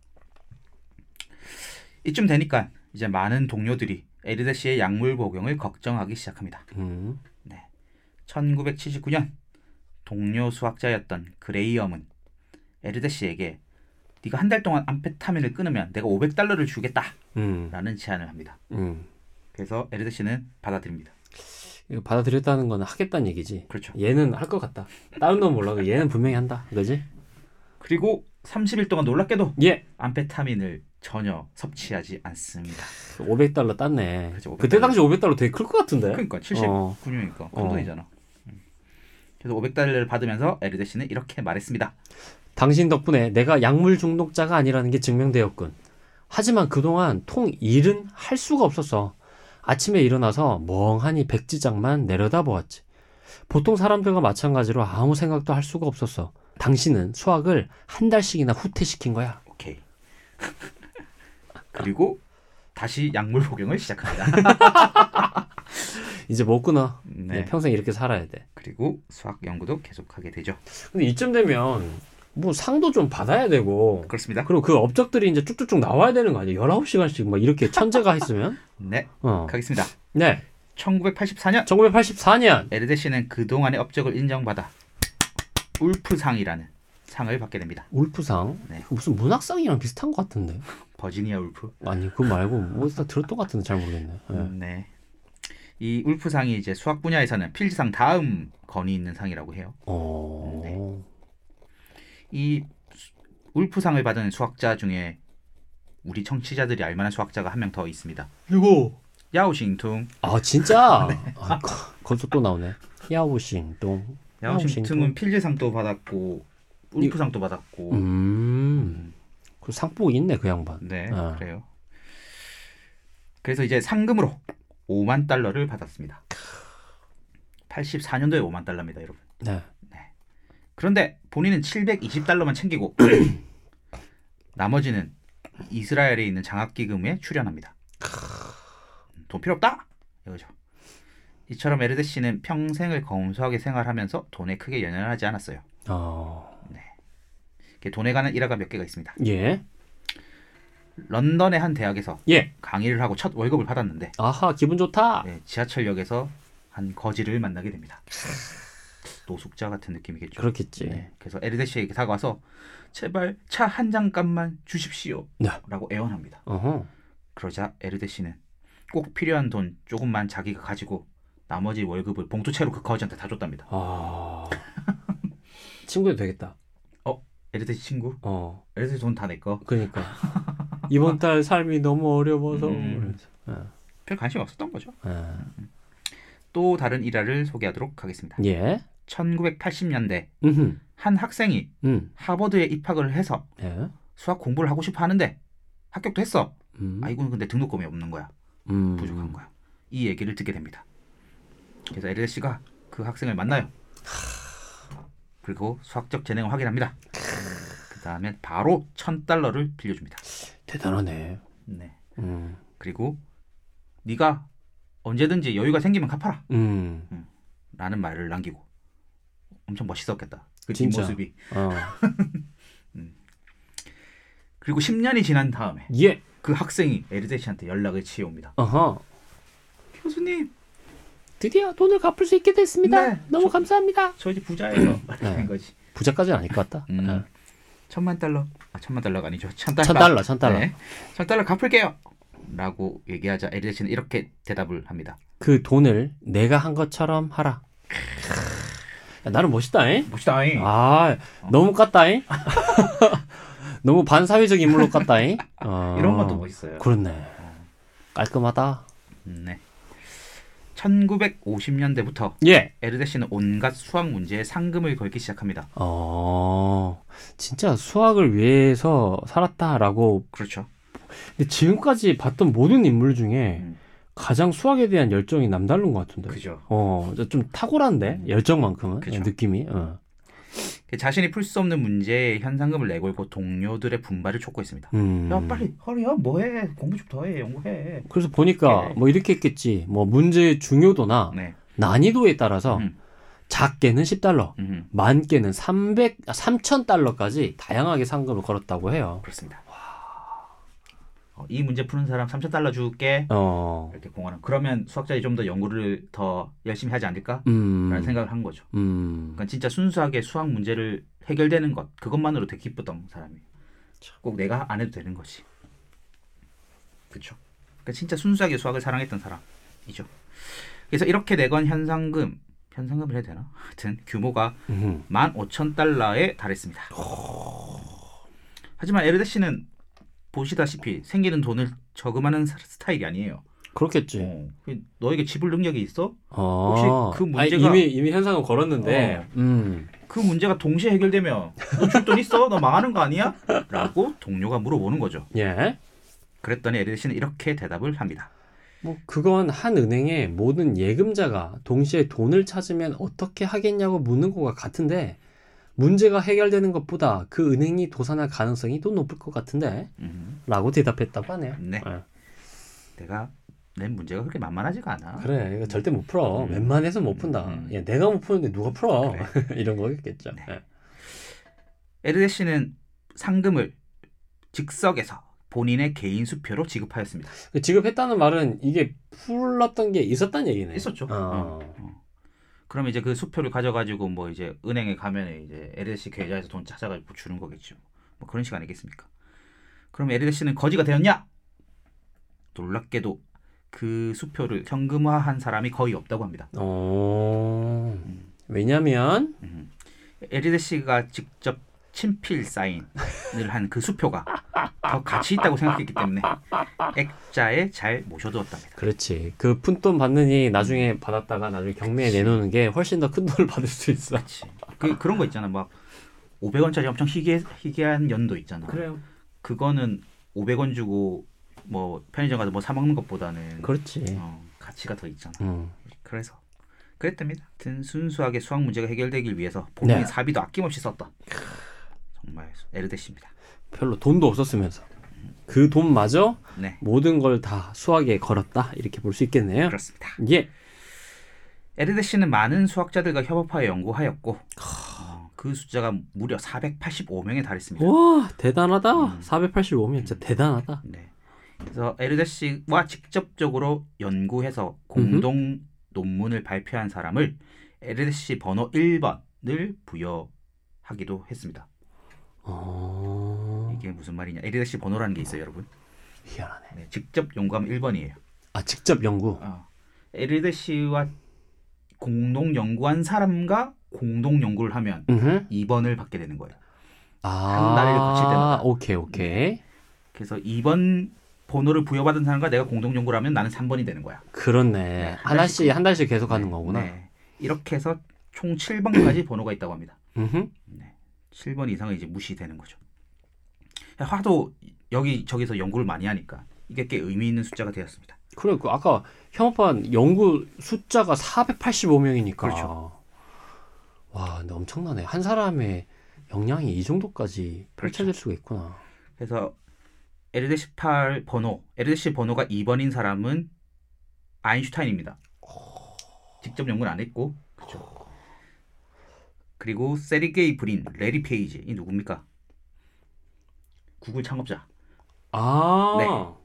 이쯤 되니까 이제 많은 동료들이 에르데 씨의 약물 복용을 걱정하기 시작합니다. 음. 네. 천구백칠십구 년 동료 수학자였던 그레이엄은 에르데 씨에게 네가 한 달 동안 암페타민을 끊으면 내가 오백 달러를 주겠다라는 음. 제안을 합니다. 음. 그래서 에르데 씨는 받아들입니다. 이거 받아들였다는 건 하겠다는 얘기지. 그렇죠. 얘는 할 것 같다. 다른 건 몰라도 얘는 분명히 한다. 그지? 그리고 삼십 일 동안 놀랍게도 예. 암페타민을 전혀 섭취하지 않습니다. 오백 달러 땄네. 그렇죠, 오백 그때 달러. 당시 오백 달러 되게 클 것 같은데. 그러니까 칠십구 년이니까 큰 어. 돈이잖아. 음. 그래서 오백 달러를 받으면서 에르데 씨는 이렇게 말했습니다. 당신 덕분에 내가 약물 중독자가 아니라는 게 증명되었군. 하지만 그동안 통일은 할 수가 없었어. 아침에 일어나서 멍하니 백지장만 내려다보았지. 보통 사람들과 마찬가지로 아무 생각도 할 수가 없었어. 당신은 수학을 한 달씩이나 후퇴시킨 거야. 오케이. 그리고 다시 약물 복용을 시작합니다. 이제 못 끊어. 네. 네, 평생 이렇게 살아야 돼. 그리고 수학 연구도 계속하게 되죠. 근데 이쯤 되면 뭐 상도 좀 받아야 되고 그렇습니다. 그리고 그 업적들이 이제 쭉쭉쭉 나와야 되는 거 아니에요? 열아홉 시간씩 막 이렇게 천재가 했으면? 네, 어. 가겠습니다. 네. 천구백팔십사 년 천구백팔십사 년 에르데 씨는 그동안의 업적을 인정받아 울프상이라는 상을 받게 됩니다. 울프상? 네. 무슨 문학상이랑 비슷한 것 같은데? 버지니아 울프. 아니 그거 말고 뭐다 들었던 것 같은데 잘 모르겠네. 네. 네. 이 울프상이 이제 수학 분야에서는 필즈상 다음 권위 있는 상이라고 해요. 어... 네. 이 울프상을 받은 수학자 중에 우리 청취자들이 알만한 수학자가 한 명 더 있습니다. 누구? 야오싱퉁. 아 진짜? 네. 아, 거기서 또 나오네. 야오싱퉁. 야오싱퉁은 필즈상도 받았고 울프상도 받았고. 음. 그 상복 있네 그 양반. 네, 아. 그래요. 그래서 이제 상금으로 오만 달러를 받았습니다. 팔십사 년도에 오만 달러입니다, 여러분. 네. 그런데 본인은 칠백이십 달러만 챙기고 나머지는 이스라엘에 있는 장학기금에 출연합니다. 돈 필요 없다! 이거죠. 이처럼 에르데 씨는 평생을 검소하게 생활하면서 돈에 크게 연연하지 않았어요. 어... 네. 돈에 관한 일화가 몇 개가 있습니다. 예. 런던의 한 대학에서 예. 강의를 하고 첫 월급을 받았는데 아하 기분 좋다. 네, 지하철역에서 한 거지를 만나게 됩니다. 노숙자 같은 느낌이겠죠. 그렇겠지. 네, 그래서 에르데 씨에게 다가와서 제발 차 한 잔값만 주십시오 네. 라고 애원합니다. 어허. 그러자 에르데 씨는 꼭 필요한 돈 조금만 자기가 가지고 나머지 월급을 봉투채로 그 거지한테 다 줬답니다. 아... 친구도 되겠다. 어? 에르데 씨 친구? 어. 에르데 씨 돈 다 내 거? 그러니까 이번 달 삶이 너무 어려워서 음. 네. 별 관심 없었던 거죠. 네. 또 다른 일화를 소개하도록 하겠습니다. 예. 천구백팔십 년대 음흠. 한 학생이 음. 하버드에 입학을 해서 예. 수학 공부를 하고 싶어 하는데 합격도 했어. 음. 아이고 근데 등록금이 없는 거야. 음. 부족한 거야. 이 얘기를 듣게 됩니다. 그래서 에르데 씨가 그 학생을 만나요. 그리고 수학적 재능을 확인합니다. 그 다음에 바로 천 달러를 빌려줍니다. 대단하네. 네. 음. 그리고 네가 언제든지 여유가 생기면 갚아라. 음. 라는 말을 남기고 엄청 멋있었겠다. 그 진짜. 뒷모습이. 어. 음. 그리고 십 년이 지난 다음에 예. 그 학생이 에르데 씨한테 연락을 취해옵니다. 어허. 교수님, 드디어 돈을 갚을 수 있게 됐습니다. 네, 너무 저- 감사합니다. 저 이제 부자예요. 네. 라는 거지. 부자까지는 아닐 것 같다. 음. 네. 천만 달러. 아, 천만 달러가 아니죠. 천 달러. 천 달러, 천 달러. 네. 천 달러 갚을게요. 라고 얘기하자 에르데 씨는 이렇게 대답을 합니다. 그 돈을 내가 한 것처럼 하라. 야, 나는 멋있다잉. 멋있다잉. 아, 너무 깠다잉. 너무 반사회적 인물로 깠다잉. 어. 이런 것도 멋있어요. 그렇네. 깔끔하다. 네. 천구백오십 년대부터 예. 에르데 씨는 온갖 수학 문제에 상금을 걸기 시작합니다. 어, 진짜 수학을 위해서 살았다라고. 그렇죠. 근데 지금까지 봤던 모든 인물 중에 음. 가장 수학에 대한 열정이 남다른 것 같은데. 그죠. 어, 좀 탁월한데 음. 열정만큼은 그죠. 느낌이. 어. 자신이 풀 수 없는 문제에 현상금을 내걸고 동료들의 분발을 촉구했습니다. 음. 야 빨리 허리야 뭐해 공부 좀 더해 연구해. 그래서 보니까 네. 뭐 이렇게 했겠지. 뭐 문제의 중요도나 네. 난이도에 따라서 음. 작게는 십 달러, 음. 많게는 삼백, 삼천 달러까지 다양하게 상금을 걸었다고 해요. 그렇습니다. 어, 이 문제 푸는 사람 삼천 달러 줄게. 어, 이렇게 공언은 그러면 수학자들이 좀 더 연구를 더 열심히 하지 않을까? 음, 라는 생각을 한 거죠. 음, 그러니까 진짜 순수하게 수학 문제를 해결되는 것 그것만으로 되게 기뻤던 사람이 꼭 내가 안 해도 되는 거지. 그렇죠. 그러니까 진짜 순수하게 수학을 사랑했던 사람이죠. 그래서 이렇게 내건 현상금 현상금을 해야 되나? 하여튼 규모가 음. 만 오천 달러에 달했습니다. 하지만 에르데 씨는 보시다시피 생기는 돈을 저금하는 사- 스타일이 아니에요. 그렇겠지. 어, 너에게 지불 능력이 있어? 어, 혹시 그 아니, 문제가- 이미 이미 현상을 걸었는데, 어. 음, 그 문제가 동시에 해결되면 너 줄 돈 있어? 너 망하는 거 아니야? 라고 동료가 물어보는 거죠. 예, 그랬더니 에르데시는 이렇게 대답을 합니다. 뭐 그건 한 은행의 모든 예금자가 동시에 돈을 찾으면 어떻게 하겠냐고 묻는 것과 같은데 문제가 해결되는 것보다 그 은행이 도산할 가능성이 더 높을 것 같은데 음. 라고 대답했다고 하네요. 네. 네. 내가 낸 문제가 그렇게 만만하지가 않아. 그래 이거 절대 못 풀어. 음. 웬만해서 못 푼다. 음. 야, 내가 못 푸는데 누가 풀어. 그래. 이런 거겠죠. 네. 네. 에르데시는 상금을 즉석에서 본인의 개인 수표로 지급하였습니다. 지급했다는 말은 이게 풀렀던 게 있었단 얘기네. 있었죠. 어. 어. 어. 그러면 이제 그 수표를 가져가지고 뭐 이제 은행에 가면 이제 에르데시 계좌에서 돈 찾아가지고 주는 거겠죠. 뭐 그런 식이 아니겠습니까? 그럼 에르데시는 거지가 되었냐? 놀랍게도 그 수표를 현금화한 사람이 거의 없다고 합니다. 어... 왜냐면 음. 에르데시가 직접 친필 사인을 한 그 수표가 더 가치 있다고 생각했기 때문에 액자에 잘 모셔두었답니다. 그렇지. 그 푼돈 받느니 나중에 받았다가 나중에 경매에 내놓는 게 훨씬 더 큰 돈을 받을 수 있어. 그렇지. 그 그런 거 있잖아. 막 오백 원짜리 엄청 희귀 희귀한 연도 있잖아. 그래요. 그거는 오백 원 주고 뭐 편의점 가서 뭐 사 먹는 것보다는 그렇지. 어, 가치가 더 있잖아. 음. 그래서 그랬답니다. 하여튼 순수하게 수학 문제가 해결되길 위해서 본인의 네. 사비도 아낌없이 썼던 정말 에르데시입니다. 별로 돈도 없었으면서 그 돈마저 네, 모든 걸 다 수학에 걸었다 이렇게 볼 수 있겠네요. 그렇습니다. 예. 에르데시는 많은 수학자들과 협업하여 연구하였고 어, 그 숫자가 무려 사백팔십오 명에 달했습니다. 와 대단하다. 음. 사백팔십오 명 진짜 대단하다. 네. 그래서 에르데시와 직접적으로 연구해서 공동 논문을 발표한 사람을 에르데시 번호 일 번을 부여하기도 했습니다. 어... 이게 무슨 말이냐? 에르데시 번호라는 게 있어요, 여러분. 희한하네. 네, 직접 연구하면 일 번이에요. 아 직접 연구. 어, 에르데시와 공동 연구한 사람과 공동 연구를 하면 음흠. 이 번을 받게 되는 거예요. 아 한 단위를 거칠 때마다. 오케이 오케이. 그래서 이 번 번호를 부여받은 사람과 내가 공동 연구를 하면 나는 삼 번이 되는 거야. 그렇네. 네, 한 하나씩 달씩 한 달씩 계속 하는 네, 거구나. 네. 이렇게 해서 총 칠 번까지 번호가 있다고 합니다. 음흠. 네. 칠 번 이상은 이제 무시되는 거죠. 하도 여기 저기서 연구를 많이 하니까 이게 꽤 의미 있는 숫자가 되었습니다. 그래, 그 아까 형오빠 연구 숫자가 사백팔십오 명이니까. 그렇죠. 와, 근데 엄청나네. 한 사람의 역량이 이 정도까지 펼쳐질 그렇죠. 수가 있구나. 그래서 에르데시 팔 번호, 에르데시 번호가 이 번인 사람은 아인슈타인입니다. 직접 연구는 안 했고, 그렇죠. 그리고 세르게이 브린, 레리 페이지, 이 누굽니까? 구글 창업자. 아,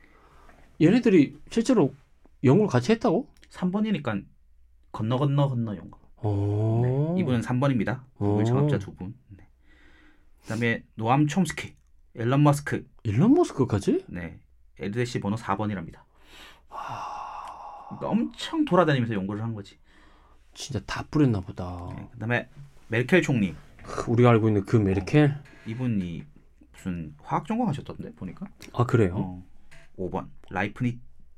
얘네들이 실제로 연구를 같이 했다고? 삼 번이니까 건너 건너 건너 연구. 오. 네, 이분은 삼 번입니다. 구글 오. 창업자 두 분. 네. 그다음에 노암 촘스키, 앨런 머스크, 일론 머스크까지? 네, 에르데시 번호 사 번이랍니다. 그러니까 엄청 돌아다니면서 연구를 한 거지. 진짜 다 뿌렸나 보다. 네, 그다음에 메르켈 총리, 우리가 알고 있는 그 메르켈? 이분이 무슨 화학 전공하셨던데 보니까. 아, 그래요? 어, 오 번 라이프니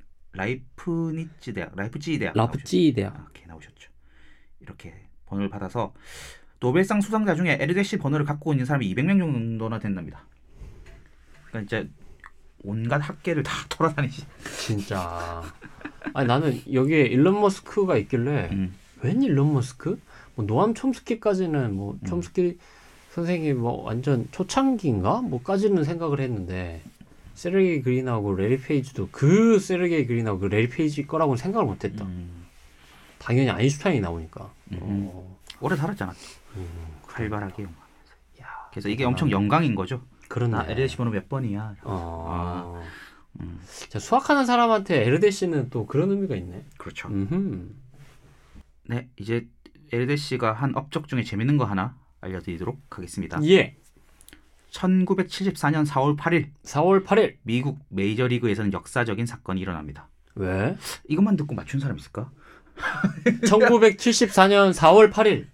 라이프니츠 대학, 라이프치히 대학 라프찌 대학. 나오셨, 아, 이렇게 나오셨죠. 이렇게 번호를 받아서 노벨상 수상자 중에 에르데시 번호를 갖고 있는 사람이 이백 명 정도나 된답니다. 그러니까 이제 온갖 학계를 다 돌아다니시. 진짜. 아니 나는 여기에 일론 머스크가 있길래 음. 웬 일론 머스크? 뭐 노암 촘스키까지는 뭐 음. 촘스키 선생이 뭐 완전 초창기인가? 뭐까지는 생각을 했는데 세르게이 그린하고 레리 페이지도 그 세르게이 그린하고 그 레리 페이지 거라고는 생각을 못했다. 음. 당연히 아인슈타인이 나오니까. 음. 어. 오래 살았잖아. 음. 활발하게 연구하면서. 야, 그래서 이게 엄청 영광인 거죠. 그렇네. 나 에르데시 번호 몇 번이야? 어. 음. 자, 수학하는 사람한테 에르데시는 또 그런 의미가 있네. 그렇죠. 음흠. 네, 이제 에르데시가 한 업적 중에 재밌는 거 하나 알려드리도록 하겠습니다. 예. 천구백칠십사 년 사월 팔일 사월 팔일. 미국 메이저리그에서는 역사적인 사건이 일어납니다. 왜? 이것만 듣고 맞춘 사람 있을까? 천구백칠십사 년 사월 팔일.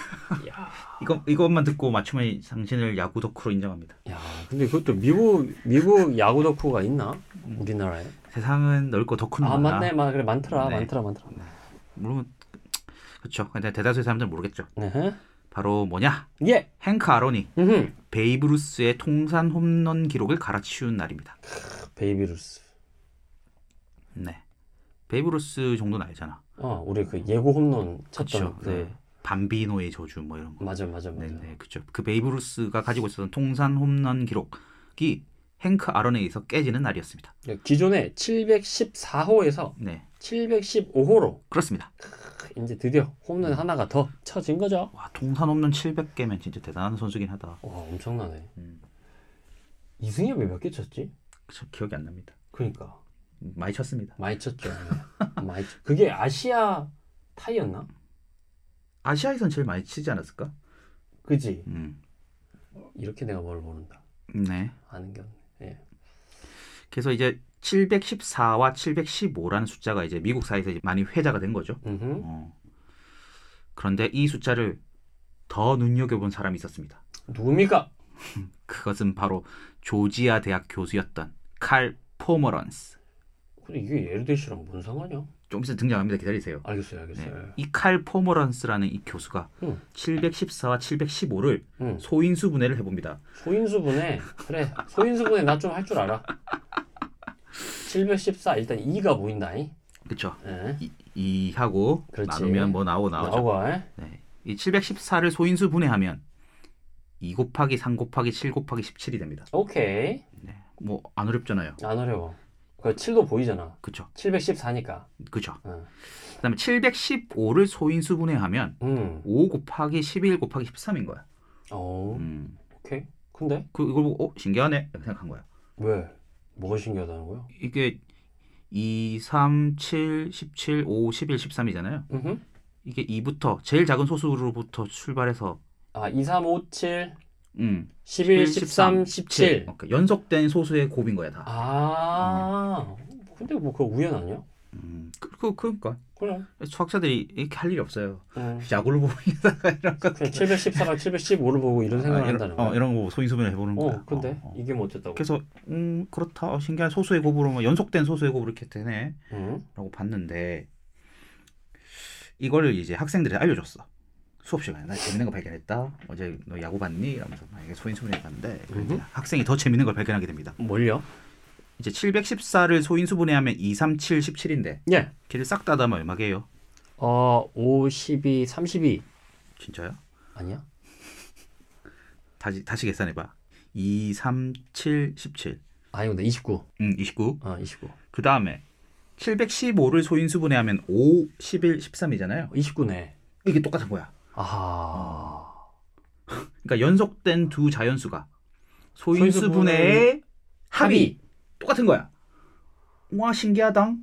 이거 이것만 듣고 맞추면 당신을 야구 덕후로 인정합니다. 야, 근데 그것도 미국 미국 야구 덕후가 있나? 우리나라에? 세상은 넓고 덕후는 아, 많아. 맞네, 맞 그래 많더라, 네. 많더라, 많더라. 물론 그렇죠. 근데 대다수의 사람들은 모르겠죠. 으흠. 바로 뭐냐? 예. 행크 아론이 음. 베이브 루스의 통산 홈런 기록을 갈아치운 날입니다. 베이비루스. 네. 베이브루스 정도는 알잖아. 어, 우리 그 예고 홈런 쳤던. 그쵸. 네. 밤비노의 저주 뭐 이런 거. 맞아, 맞아, 맞아. 네, 네, 그렇죠. 그 베이브루스가 가지고 있었던 통산 홈런 기록이 행크 아론에 의해서 깨지는 날이었습니다. 기존에 칠백십사 호에서 네, 칠백십오 호로 그렇습니다. 이제 드디어 홈런 하나가 더 쳐진 거죠. 와, 통산 홈런 칠백 개면 진짜 대단한 선수긴 하다. 와, 엄청나네. 음, 이승엽이 몇 개 쳤지? 저 기억이 안 납니다. 그러니까 많이 쳤습니다. 많이 쳤죠. 네. 많이 쳤... 그게 아시아 타이였나? 아시아에선 제일 많이 치지 않았을까? 그지? 음, 이렇게 내가 뭘 모른다. 네. 아는 게 없네. 예. 그래서 이제 칠백십사와 칠백십오라는 숫자가 이제 미국 사회에서 이제 많이 회자가 된 거죠. 음흠. 어. 그런데 이 숫자를 더 눈여겨본 사람이 있었습니다. 누굽니까? 그것은 바로 조지아 대학 교수였던 칼 포머런스. 근데 이게 에르데시랑 뭔 상관이야? 좀 있으면 등장합니다. 기다리세요. 알겠어요, 알겠어요. 네. 이 칼 포머런스라는 이 교수가 응. 칠백십사와 칠백십오를 응. 소인수 분해를 해봅니다. 소인수분해. 그래, 소인수분해 나 좀 할 줄 알아. 칠백십사 일단 이가 보인다잉. 그렇죠. 예. 이 하고 그렇지. 나누면 뭐 나오고 나오죠. 나오고. 예? 네. 이 칠백십사를 소인수 분해하면 이 곱하기 삼 곱하기 칠 곱하기 십칠이 됩니다. 오케이. 네. 뭐 안 어렵잖아요. 안 어려워. 그 칠도 보이잖아. 그렇죠. 칠백십사니까. 그렇죠. 응. 그다음에 칠백십오를 소인수 분해하면 음. 오 곱하기 십일 곱하기 십삼인 거야. 오. 음. 오케이. 근데 그 이걸 보고 어, 신기하네 이렇게 생각한 거야. 왜? 뭐가 신기하다는 거야? 이게 이, 삼, 칠, 십칠, 오, 십일, 십삼이잖아요. 음. 이게 이부터 제일 작은 소수로부터 출발해서 아, 이, 삼, 오, 칠, 음, 십일, 십삼, 십칠. 그러니까 연속된 소수의 곱인 거야 다. 아. 근데 뭐 그거 우연 아니야? 음, 그, 그 그러니까 그래. 수학자들이 이렇게 할 일이 없어요. 응. 야구를 보고 있다가 이런 거. 그냥 칠백십사랑 칠백십오를 보고 이런 생각을 아, 한다는 거야. 어, 이런 거 소인수분해 해보는 거야. 어, 근데 어, 어. 이게 뭐 어쨌다고? 그래서 음 그렇다 어, 신기한 소수의 곱으로 뭐 연속된 소수의 곱으로 이렇게 되네라고 응? 봤는데 이거를 이제 학생들이 알려줬어. 수업 시간에 나 재밌는 거 발견했다. 어제 너 야구 봤니? 이러면서 막 이게 소인수분해 봤는데 음흠. 학생이 더 재밌는 걸 발견하게 됩니다. 뭘요? 이제 칠백십사를 소인수분해하면 이, 삼, 칠, 십칠인데 예. 걔를 싹 다 하면 얼마게요? 어, 오, 십이, 삼십이. 진짜요? 아니야? 다시 다시 계산해봐. 이, 삼, 칠, 십칠. 아, 이거 나 이십구. 응, 이십구. 어, 이십구. 그 다음에 칠백십오를 소인수분해하면 오, 십일, 십삼이잖아요. 이십구네. 이게 똑같은 거야. 아하. 그러니까 연속된 두 자연수가 소인수분해의 소인수분해의 합이 합이. 똑같은 거야. 와 신기하다.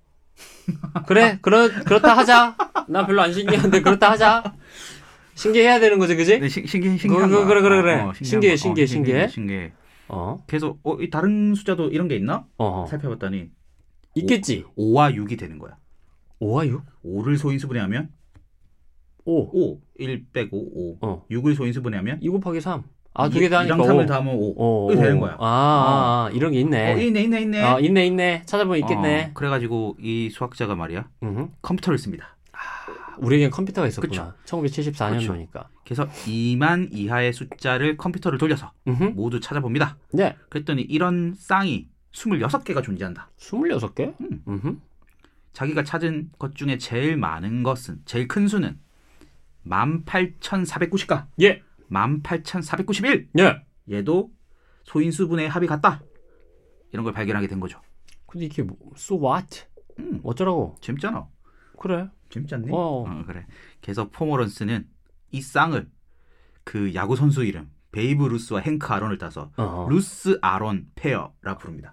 그래, 그렇, 그렇다 하자. 나 별로 안 신기한데 그렇다 하자. 신기해야 되는 거지, 그지? 네, 신, 신기 신기한 그래, 거야. 그래, 그래, 그래. 어, 어, 신기해, 거. 신기해, 어, 신기해. 신기해. 어, 그래서 어, 이 다른 숫자도 이런 게 있나? 어, 살펴봤더니 있겠지. 오와 육이 되는 거야. 오와 육? 오를 소인수분해하면 오. 오, 일 빼고 오. 어. 육을 소인수분해하면 이 곱하기 삼. 아, 두 개 다 하니까 이랑 삼을 오. 더하면 오. 오, 이게 오. 되는 거야. 아, 아, 아, 이런 게 있네. 어, 있네, 있네, 있네. 어, 있네, 있네. 찾아보면 있겠네. 어, 그래가지고 이 수학자가 말이야 음. 컴퓨터를 씁니다. 우리에겐 컴퓨터가 있었구나. 천구백칠십사 년도니까. 그래서 이만 이하의 숫자를 컴퓨터를 돌려서 음. 모두 찾아봅니다. 네. 그랬더니 이런 쌍이 스물여섯 개가 존재한다. 스물여섯 개? 음. 음. 자기가 찾은 것 중에 제일 많은 것은 제일 큰 수는 만 팔천사백구십 가, 예. 만 팔천사백구십일. 예. 얘도 소인수분해의 합이 같다. 이런 걸 발견하게 된 거죠. 근데 이게 뭐, so what? 음, 어쩌라고? 재밌잖아. 그래. 재밌지 않니? 어. 어, 그래. 그래서 포머런스는 이 쌍을 그 야구 선수 이름 베이브 루스와 행크 아론을 따서 어. 루스 아론 페어라 부릅니다.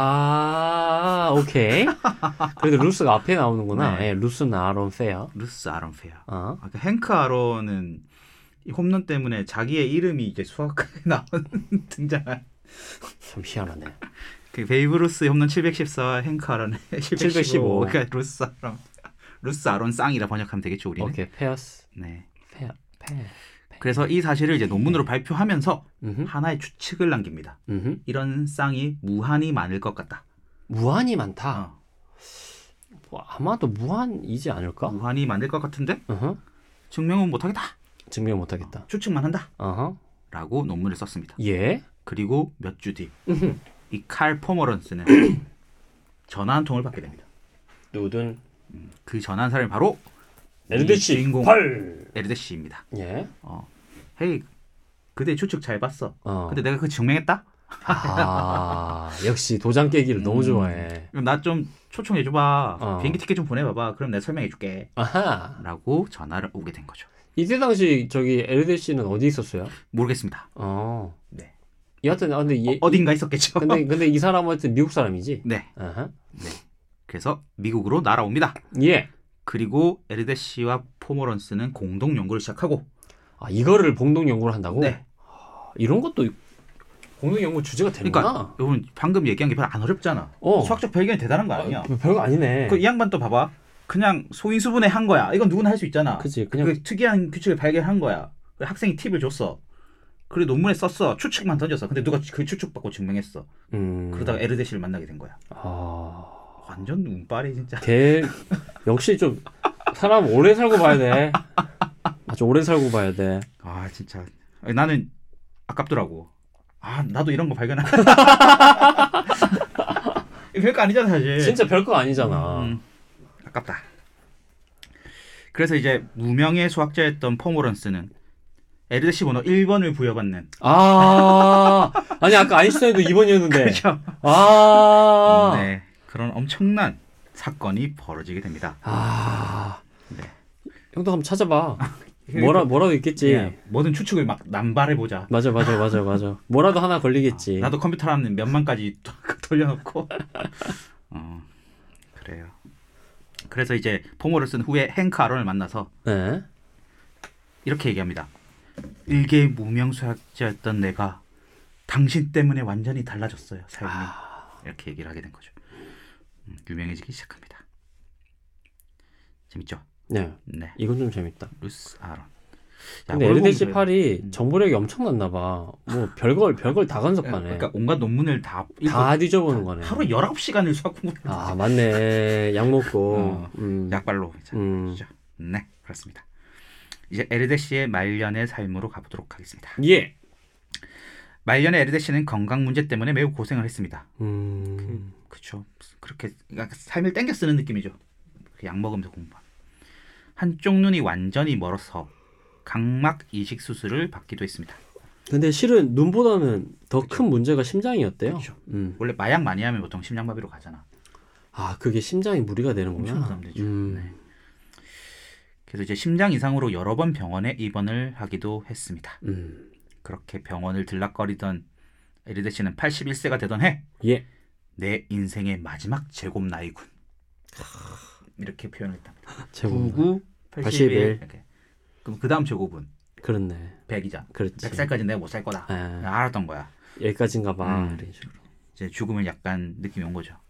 아, 오케이. 그래도 루스가 앞에 나오는구나. 네. 예, 루스나 아론 페어. 루스 아론 페어. 어. 아까 행크 아론은 이 홈런 때문에 자기의 이름이 이제 수학에 나온 등장한 참 희한하네. 그 베이브 루스 홈런 칠백십사와 행크 아론의 칠백십오. 칠백십오. 그러니까 루스 아론 루스 아론 쌍이라 번역하면 되겠죠, 우리는. 오케이, 페어스. 네. 페어, 페어. 그래서 이 사실을 이제 논문으로 발표하면서 음흠. 하나의 추측을 남깁니다. 음흠. 이런 쌍이 무한히 많을 것 같다. 무한이 많다. 어, 뭐, 아마도 무한이지 않을까? 무한히 많을 것 같은데 어허. 증명은 못하겠다. 증명 못하겠다. 추측만 한다. 어허. 라고 논문을 썼습니다. 예. 그리고 몇 주 뒤 음흠. 이 칼 포머런스는 전화 한 통을 받게 됩니다. 누군 그 전화한 사람이 바로 에르데시 주인공 팔. 에르데시입니다. 예. 어, 헤이, 그대 추측 잘 봤어. 어. 근데 내가 그 증명했다. 아 역시 도장 깨기를 너무 음. 좋아해. 그럼 나 좀 초청해줘봐. 어. 비행기 티켓 좀 보내봐봐. 그럼 내가 설명해줄게. 아하. 라고 전화를 오게 된 거죠. 이때 당시 저기 에르데시는 어디 있었어요? 모르겠습니다. 어. 네. 여하튼 아, 근데 얘, 어, 어딘가 있었겠죠. 근데 근데 이 사람은 하여튼 미국 사람이지. 네. 아하. 네. 그래서 미국으로 날아옵니다. 예. 그리고 에르데시와 포머런스는 공동 연구를 시작하고. 아 이거를 공동 연구를 한다고? 네. 아, 이런 것도 공동 연구 주제가 되는구나. 그러니까 여러분 방금 얘기한 게 별로 안 어렵잖아. 어. 수학적 발견이 대단한 거 아니야? 아, 별거 아니네. 그 이 양반 또 봐봐. 그냥 소인수분해 한 거야. 이건 누구나 할 수 있잖아. 그치, 그냥- 그 특이한 규칙을 발견한 거야. 그래, 학생이 팁을 줬어. 그래 논문에 썼어. 추측만 던졌어. 근데 누가 그 추측 받고 증명했어. 음. 그러다가 에르데시를 만나게 된 거야. 아. 완전 운빨이 진짜. 걔 역시 좀 사람 오래 살고 봐야 돼. 아주 오래 살고 봐야 돼. 아 진짜. 아니, 나는 아깝더라고. 아 나도 이런 거 발견한. 별거 아니잖아 사실. 진짜 별거 아니잖아. 음, 아깝다. 그래서 이제 무명의 수학자였던 포머런스는 에르데시 번호 일 번을 부여받는. 아, 아니 아까 아인슈타인도 이 번이었는데. 그렇죠. 아, 네, 그런 엄청난 사건이 벌어지게 됩니다. 아, 네. 형도 한번 찾아봐. 뭐라 뭐라도 있겠지. 예, 모든 추측을 막 남발해 보자. 맞아, 맞아, 맞아, 맞아. 뭐라도 하나 걸리겠지. 나도 컴퓨터 하는 몇만까지 돌려놓고. 어, 그래요. 그래서 이제 포머런스는 후에 행크 아론을 만나서 네. 이렇게 얘기합니다. 일개 무명 수학자였던 내가 당신 때문에 완전히 달라졌어요. 삶이. 아... 이렇게 얘기를 하게 된 거죠. 음, 유명해지기 시작합니다. 재밌죠? 네. 네. 이건 좀 재밌다. 루스 아론. 근데 에르데시 야, 팔이 음. 정보력이 엄청났나 봐. 뭐 별걸 별걸 다 간섭하네. 그러니까 온갖 논문을 다 다 뒤져보는 거네. 하루 열아홉 시간을 수학 공부를 아 맞네. 약 먹고. 어, 음. 약발로. 음. 네, 그렇습니다. 이제 에르데시의 말년의 삶으로 가보도록 하겠습니다. 예. 말년의 에르데시는 건강 문제 때문에 매우 고생을 했습니다. 음. 그렇죠. 그렇게 그러니까 삶을 땡겨 쓰는 느낌이죠. 약 먹으면서 공부하는. 한쪽 눈이 완전히 멀어서 각막 이식 수술을 받기도 했습니다. 근데 실은 눈보다는 더 큰 문제가 심장이었대요. 그렇죠. 음. 원래 마약 많이 하면 보통 심장마비로 가잖아. 아 그게 심장이 무리가 되는구나. 엄청 부담되죠. 음. 네. 그래서 이제 심장 이상으로 여러 번 병원에 입원을 하기도 했습니다. 음. 그렇게 병원을 들락거리던 에르데시는 팔십일 세가 되던 해, 예. 내 인생의 마지막 제곱 나이군. 이렇게 표현을 했답니다. 제곱. 구십구, 팔십일. 팔십일. 이렇게. 그럼 그 다음 제곱은 그렇네. 백이잖아. 그렇지. 백 살까지 내가 못 살 거다. 아. 알았던 거야. 여기까지인가 봐. 음. 이런 식으로. 이제 죽음을 약간 느낌이 온 거죠.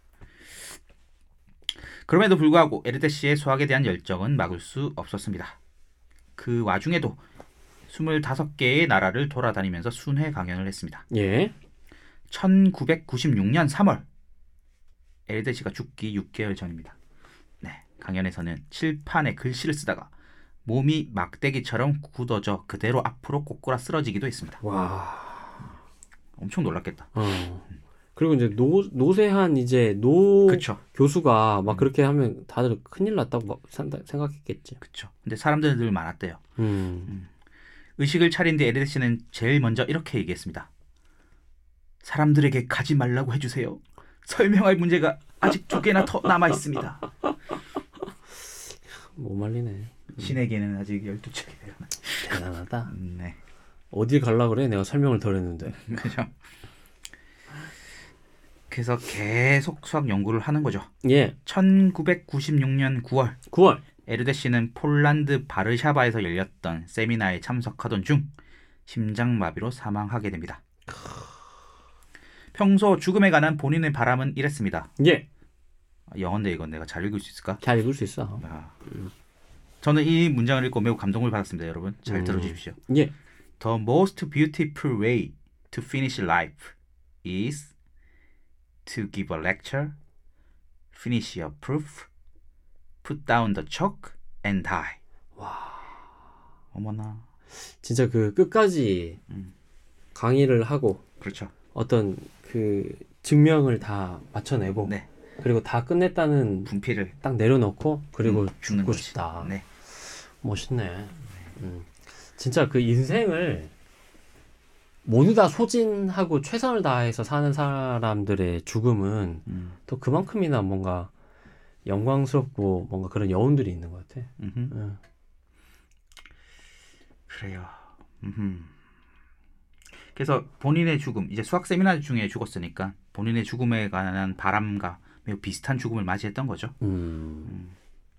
그럼에도 불구하고 에르데시의 수학에 대한 열정은 막을 수 없었습니다. 그 와중에도 스물다섯 개의 나라를 돌아다니면서 순회 강연을 했습니다. 예. 천구백구십육 년 삼월 에르데시가 죽기 육 개월 전입니다. 네, 강연에서는 칠판에 글씨를 쓰다가 몸이 막대기처럼 굳어져 그대로 앞으로 꼬꾸라 쓰러지기도 했습니다. 와. 엄청 놀랐겠다. 어. 그리고 이제 노 노세한 이제 노 그렇죠. 교수가 막 그렇게 하면 다들 큰일 났다고 막 생각- 생각했겠지. 그렇죠. 근데 사람들은 늘 많았대요. 음. 의식을 차린 뒤 에르데시는 제일 먼저 이렇게 얘기했습니다. 사람들에게 가지 말라고 해주세요. 설명할 문제가 아직 두 개나 더 남아 있습니다. 못 말리네. 신에게는 아직 열두 척이 되어나. 대단하다. 네, 어딜 갈라 그래? 내가 설명을 덜 했는데. 그죠. 그래서 계속 수학 연구를 하는 거죠. 예. 천구백구십육 년 구월 구월. 에르데시는 폴란드 바르샤바에서 열렸던 세미나에 참석하던 중 심장마비로 사망하게 됩니다. 평소 죽음에 관한 본인의 바람은 이랬습니다. 예. 영어인데 이건 내가 잘 읽을 수 있을까? 잘 읽을 수 있어. 아, 저는 이 문장을 읽고 매우 감동을 받았습니다. 여러분 잘 음. 들어주십시오. 예. The most beautiful way to finish life is to give a lecture, finish your proof, put down the chalk and die. 와. 어머나. 진짜 그 끝까지 음. 강의를 하고 그렇죠. 어떤 그 증명을 다 맞춰내고 네. 그리고 다 끝냈다는 분필을 딱 내려놓고 그리고 음, 죽는 죽고 거지. 싶다. 네. 멋있네. 음. 진짜 그 인생을 모두 다 소진하고 최선을 다해서 사는 사람들의 죽음은 음. 또 그만큼이나 뭔가 영광스럽고 뭔가 그런 여운들이 있는 것 같아. 음흠. 응. 그래요. 음흠. 그래서 본인의 죽음, 이제 수학 세미나 중에 죽었으니까 본인의 죽음에 관한 바람과 매우 비슷한 죽음을 맞이했던 거죠. 음.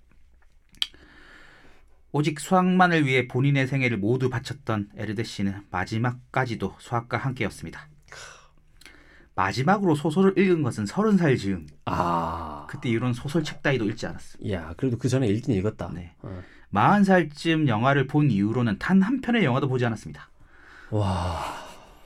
오직 수학만을 위해 본인의 생애를 모두 바쳤던 에르데 씨는 마지막까지도 수학과 함께였습니다. 마지막으로 소설을 읽은 것은 서른 살 즈음. 아. 그때 이런 소설책 따위도 읽지 않았어. 야, 그래도 그 전에 읽긴 읽었다. 네. 어. 마흔 살쯤 영화를 본 이후로는 단 한 편의 영화도 보지 않았습니다. 와.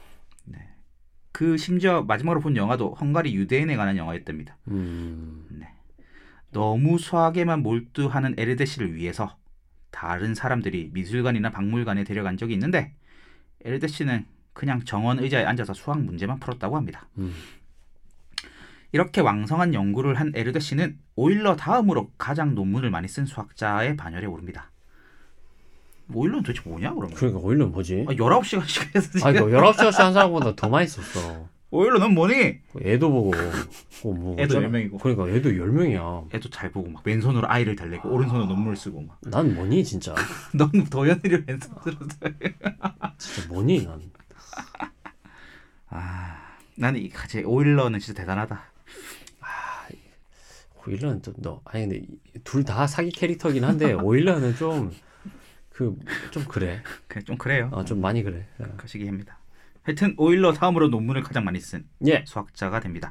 그 심지어 마지막으로 본 영화도 헝가리 유대인에 관한 영화였답니다. 음. 네. 너무 수학에만 몰두하는 에르데 씨를 위해서 다른 사람들이 미술관이나 박물관에 데려간 적이 있는데 에르데 씨는 그냥 정원 의자에 앉아서 수학 문제만 풀었다고 합니다. 음. 이렇게 왕성한 연구를 한 에르데 씨는 오일러 다음으로 가장 논문을 많이 쓴 수학자의 반열에 오릅니다. 오일러는 도대체 뭐냐 그러면? 그러니까 오일러는 뭐지? 아, 열아홉 시간씩 해서 지금. 아, 이거 열아홉 시간씩 한 사람보다 더 많이 썼어. 오일러는 뭐니? 애도 보고. 어, 뭐 애도 어쩌나? 열 명이고. 그러니까 애도 열 명이야. 애도 잘 보고 막 왼손으로 아이를 달래고 오른손으로 논문을 쓰고 막. 난 뭐니 진짜. 너무 도연이를 왼손으로 달래. 진짜 뭐니 난. 아, 나는 이 같이 오일러는 진짜 대단하다. 오일러는 또 너 아니 근데 둘 다 사기 캐릭터긴 한데 오일러는 좀 그 좀 그래. 그냥 좀 그래요. 어, 좀 많이 그래. 어. 그 시기입니다. 하여튼 오일러 다음으로 논문을 가장 많이 쓴 예. 수학자가 됩니다.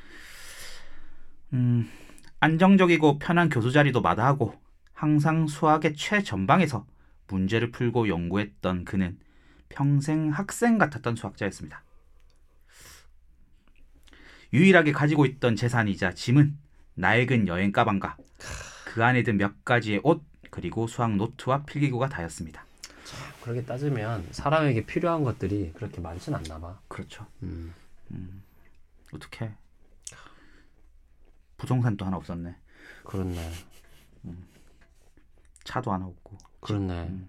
음, 안정적이고 편한 교수 자리도 마다하고 항상 수학의 최전방에서 문제를 풀고 연구했던 그는 평생 학생 같았던 수학자였습니다. 유일하게 가지고 있던 재산이자 짐은 낡은 여행 가방과 그 안에 든 몇 가지의 옷 그리고 수학 노트와 필기구가 다였습니다. 그렇게 따지면 사람에게 필요한 것들이 그렇게 많진 않나 봐. 그렇죠. 음. 음, 어떡해. 부동산도 하나 없었네. 그렇네. 차도 하나 없고. 그렇네. 음.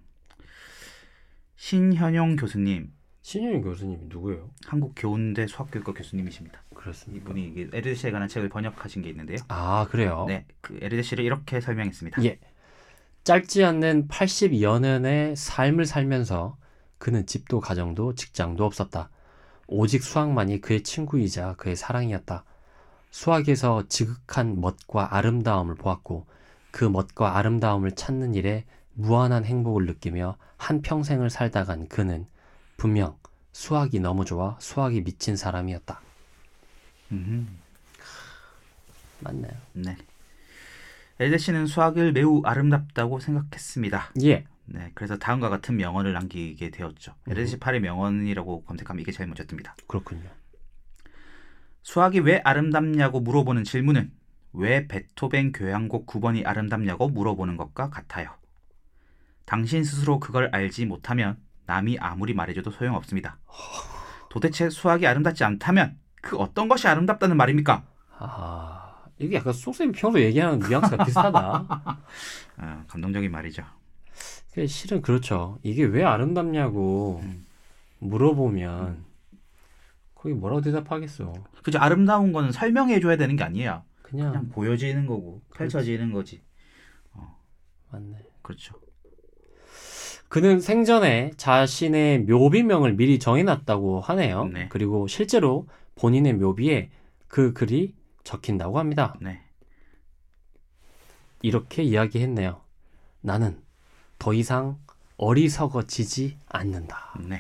신현용 교수님, 신현희 교수님이 누구예요? 한국교운대 수학교육과 교수님이십니다. 그렇습니까? 이분이 에르데 씨에 관한 책을 번역하신 게 있는데요. 아 그래요? 네, 그 에르데 씨를 이렇게 설명했습니다. 예. 짧지 않는 팔십여 년의 삶을 살면서 그는 집도 가정도 직장도 없었다. 오직 수학만이 그의 친구이자 그의 사랑이었다. 수학에서 지극한 멋과 아름다움을 보았고 그 멋과 아름다움을 찾는 일에 무한한 행복을 느끼며 한평생을 살다 간 그는 분명 수학이 너무 좋아 수학이 미친 사람이었다. 음, 맞네요. 네. 에르데 씨는 수학을 매우 아름답다고 생각했습니다. 예. 네, 그래서 다음과 같은 명언을 남기게 되었죠. 에르데 씨 팔의 명언이라고 검색하면 이게 제일 먼저 뜹니다. 그렇군요. 수학이 왜 아름답냐고 물어보는 질문은 왜 베토벤 교향곡 구 번이 아름답냐고 물어보는 것과 같아요. 당신 스스로 그걸 알지 못하면 남이 아무리 말해줘도 소용없습니다. 도대체 수학이 아름답지 않다면 그 어떤 것이 아름답다는 말입니까? 아 이게 약간 속쌤이 평소 얘기하는 뉘앙스가 비슷하다. 아, 감동적인 말이죠. 실은 그렇죠. 이게 왜 아름답냐고 음. 물어보면 거기 뭐라고 대답하겠어. 그죠? 아름다운 거는 설명해줘야 되는 게 아니에요. 그냥, 그냥 보여지는 거고 펼쳐지는 거지. 맞네. 그렇죠. 그는 생전에 자신의 묘비명을 미리 정해놨다고 하네요. 네. 그리고 실제로 본인의 묘비에 그 글이 적힌다고 합니다. 네. 이렇게 이야기했네요. 나는 더 이상 어리석어지지 않는다. 네.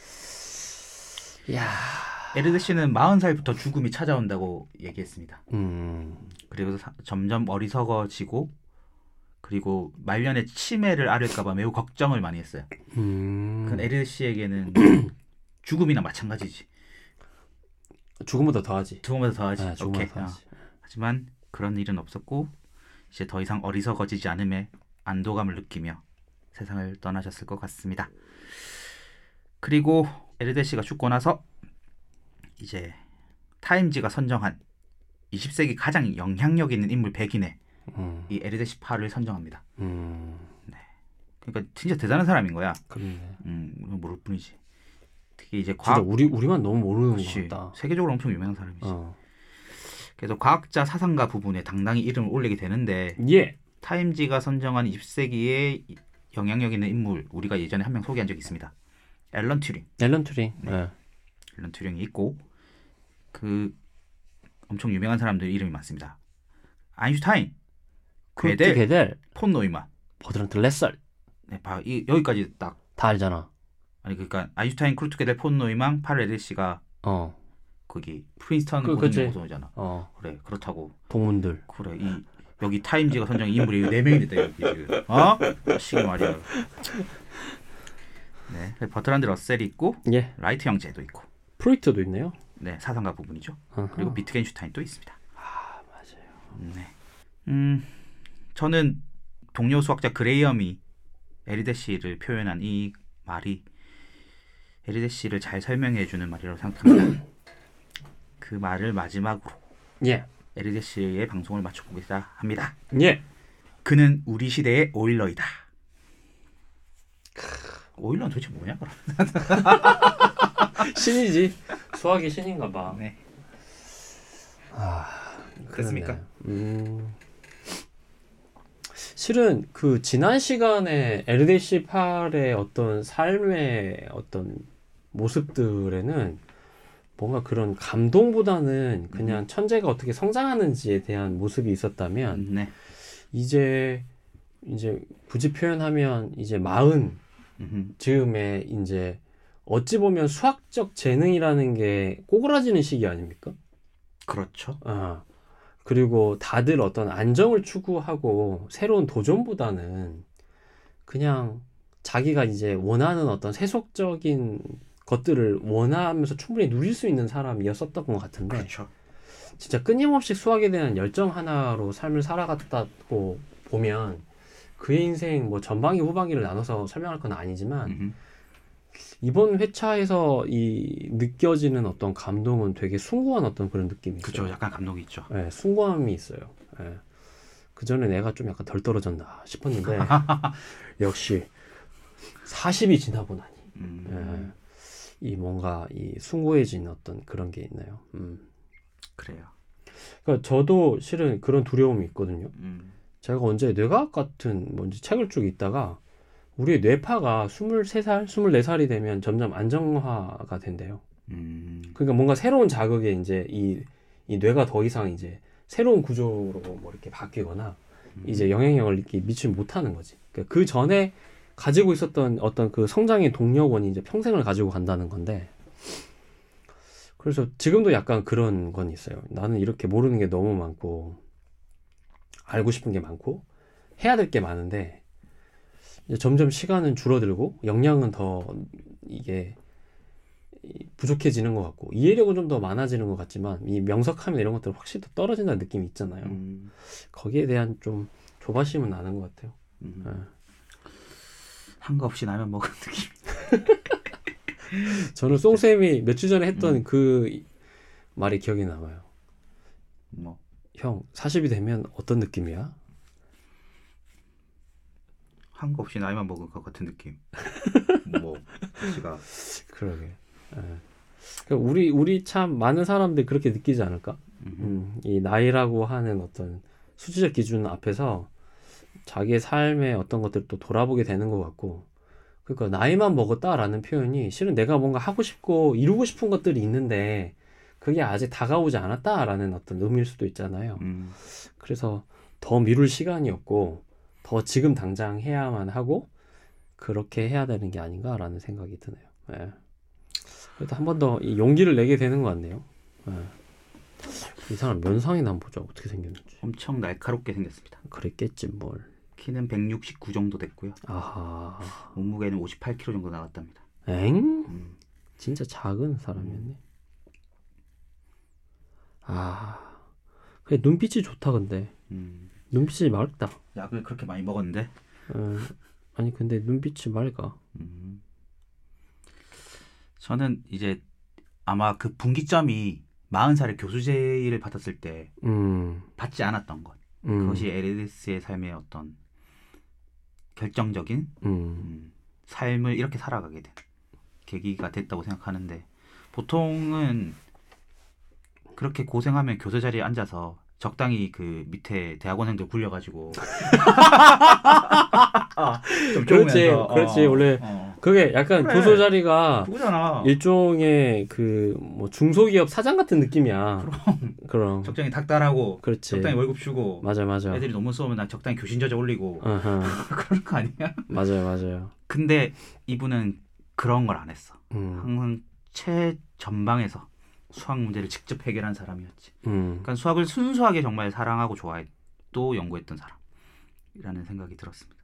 야, 에르데 씨는 마흔 살부터 죽음이 찾아온다고 얘기했습니다. 음, 그리고 사, 점점 어리석어지고 그리고 말년에 치매를 앓을까봐 매우 걱정을 많이 했어요. 음, 그 에르데 씨에게는 죽음이나 마찬가지지. 죽음보다 더하지. 죽음보다 더하지. 네, 죽음보다 오케이. 더하지. 어. 하지만 그런 일은 없었고 이제 더 이상 어리석어지지 않음에 안도감을 느끼며 세상을 떠나셨을 것 같습니다. 그리고 에르데 씨가 죽고 나서 이제 타임지가 선정한 이십 세기 가장 영향력 있는 인물 백인에 음. 이 에르데시 팔을 선정합니다. 음. 그러니까 진짜 대단한 사람인 거야. 그렇네. 음, 우리는 모를 뿐이지. 특히 이제 진짜 과학, 우리 우리만 너무 모르는 그렇지. 것 같다. 세계적으로 엄청 유명한 사람이지. 어. 그래서 과학자 사상가 부분에 당당히 이름을 올리게 되는데 예. 타임지가 선정한 이십 세기의 영향력 있는 인물 우리가 예전에 한 명 소개한 적이 있습니다. 앨런 튜링. 앨런 튜링. 네. 네. 앨런 튜링이 있고 그 엄청 유명한 사람들 이름이 많습니다. 아인슈타인, 쿠르트 괴델, 게델, 폰 노이만. 버드란트 레설 네, 봐, 이 여기까지 딱 다 알잖아. 아니 그러니까 아인슈타인, 쿠르트 게델, 폰 노이만, 팔 에르데시가 어. 거기 프린스턴 그, 그치. 고등연구소잖아. 어. 그래 그렇다고. 동문들. 그래 이 여기 타임지가 선정 인물이 네 명이 됐다 여기 지금. 어? 시기 말이야. 네, 버트란드 러셀이 있고 예. 라이트 형제도 있고. 프로이트도 있네요. 네, 사상가 부분이죠. 아하. 그리고 비트겐슈타인도 있습니다. 아 맞아요. 네. 음, 저는 동료 수학자 그레이엄이 에르데시를 표현한 이 말이 에르데시를 잘 설명해주는 말이라고 생각합니다. 그 말을 마지막으로 예. 에르데시의 방송을 마쳐보겠다 합니다. 예. 그는 우리 시대의 오일러이다. 오일러는 도대체 뭐냐 그럼? 신이지. 수학의 신인가 봐. 네. 아, 그렇습니까? 음. 실은 그 지난 시간에 에르데시 팔의 어떤 삶의 어떤 모습들에는 뭔가 그런 감동보다는 그냥 음. 천재가 어떻게 성장하는지에 대한 모습이 있었다면 네. 이제 이제 굳이 표현하면 이제 마흔 음흠. 즈음에 이제 어찌 보면 수학적 재능이라는 게 꼬그라지는 시기 아닙니까? 그렇죠. 아, 그리고 다들 어떤 안정을 추구하고 새로운 도전보다는 그냥 자기가 이제 원하는 어떤 세속적인 것들을 원하면서 충분히 누릴 수 있는 사람이었었던 것 같은데 그렇죠. 진짜 끊임없이 수학에 대한 열정 하나로 삶을 살아갔다고 보면 그의 인생 뭐 전방위 후방위를 나눠서 설명할 건 아니지만 음흠. 이번 회차에서 이 느껴지는 어떤 감동은 되게 숭고한 어떤 그런 느낌이 있어요. 그렇죠. 약간 감동이 있죠. 네, 숭고함이 있어요. 네. 그 전에 내가 좀 약간 덜 떨어졌나 싶었는데 역시 사십이 지나고 나니 음. 네. 이 뭔가 이 숭고해진 어떤 그런 게 있나요? 음. 그래요. 그러니까 저도 실은 그런 두려움이 있거든요. 음. 제가 언제 뇌과학 같은 뭔지 책을 쭉 읽다가 우리의 뇌파가 스물세 살, 스물네 살이 되면 점점 안정화가 된대요. 음. 그러니까 뭔가 새로운 자극에 이제 이, 이 뇌가 더 이상 이제 새로운 구조로 뭐 이렇게 바뀌거나 음. 이제 영향력을 이렇게 미치지 못하는 거지. 그러니까 그 전에 가지고 있었던 어떤 그 성장의 동력원이 이제 평생을 가지고 간다는 건데 그래서 지금도 약간 그런 건 있어요. 나는 이렇게 모르는 게 너무 많고 알고 싶은 게 많고 해야 될 게 많은데 이제 점점 시간은 줄어들고 역량은 더 이게 부족해지는 것 같고 이해력은 좀 더 많아지는 것 같지만 이 명석함이나 이런 것들은 확실히 더 떨어진다는 느낌이 있잖아요. 음. 거기에 대한 좀 조바심은 나는 것 같아요. 음. 네. 한거 없이 라면 먹은 느낌. 저는 송쌤이 며칠 전에 했던 음. 그 말이 기억에 남아요. 뭐 형, 사십이 되면 어떤 느낌이야? 한 거 없이 나이만 먹은 것 같은 느낌. 뭐 제가 그러게. 예. 그러니까 우리 우리 참 많은 사람들이 그렇게 느끼지 않을까? 음. 음, 이 나이라고 하는 어떤 수치적 기준 앞에서 자기의 삶의 어떤 것들을 또 돌아보게 되는 것 같고, 그러니까 나이만 먹었다라는 표현이 실은 내가 뭔가 하고 싶고 이루고 싶은 것들이 있는데 그게 아직 다가오지 않았다라는 어떤 의미일 수도 있잖아요. 음. 그래서 더 미룰 시간이 없고 더 지금 당장 해야만 하고 그렇게 해야 되는 게 아닌가라는 생각이 드네요. 예. 그래도 한 번 더 이 용기를 내게 되는 것 같네요. 예. 이 사람 면상이나 한번 보자. 어떻게 생겼는지. 엄청 날카롭게 생겼습니다. 그랬겠지 뭘. 키는 백육십구 정도 됐고요. 아하. 몸무게는 오십팔 킬로그램 정도 나갔답니다. 엥? 음. 진짜 작은 사람이었네. 아. 그래 눈빛이 좋다 근데. 음. 눈빛이 맑다. 약을 그렇게 많이 먹었는데. 어, 아니 근데 눈빛이 맑아. 음. 저는 이제 아마 그 분기점이 마흔 살에 교수제의를 받았을 때 음. 받지 않았던 것. 음. 그것이 에리스의 삶의 어떤 결정적인 음. 음, 삶을 이렇게 살아가게 된 계기가 됐다고 생각하는데 보통은 그렇게 고생하면 교수 자리에 앉아서 적당히 그 밑에 대학원생들 굴려가지고 아, 좀 그렇지, 좋으면서, 그렇지. 어, 원래 어. 그게 약간 그래. 교수 자리가 그거잖아. 일종의 그 뭐 중소기업 사장 같은 느낌이야. 그럼 그럼. 적당히 닥달하고 그렇지. 적당히 월급 주고 맞아, 맞아. 애들이 논문 써오면 난 적당히 교신 저자 올리고 어허. 그런 거 아니야? 맞아요, 맞아요. 근데 이분은 그런 걸 안 했어. 음. 항상 최전방에서 수학 문제를 직접 해결한 사람이었지. 음. 그러니까 수학을 순수하게 정말 사랑하고 좋아했고 연구했던 사람이라는 생각이 들었습니다.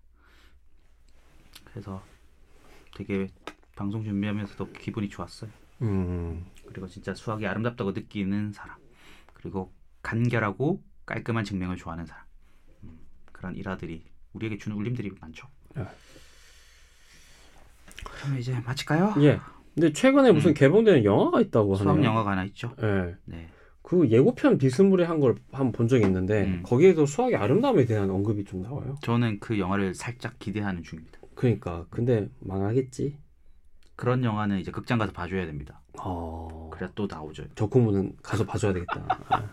그래서 되게 방송 준비하면서도 기분이 좋았어요. 음. 그리고 진짜 수학이 아름답다고 느끼는 사람. 그리고 간결하고 깔끔한 증명을 좋아하는 사람. 음, 그런 일화들이 우리에게 주는 울림들이 많죠. 네. 그럼 이제 마칠까요? 예. 근데 최근에 무슨 음. 개봉되는 영화가 있다고 하네요. 수학 영화가 하나 있죠. 예. 네. 그 예고편 비스무리한 걸 한번 본 적이 있는데 음. 거기에도 수학의 아름다움에 대한 언급이 좀 나와요. 저는 그 영화를 살짝 기대하는 중입니다. 그러니까 근데 망하겠지. 그런 영화는 이제 극장 가서 봐줘야 됩니다. 어. 그래야 또 나오죠. 덕후문은 가서 봐줘야 되겠다. 아.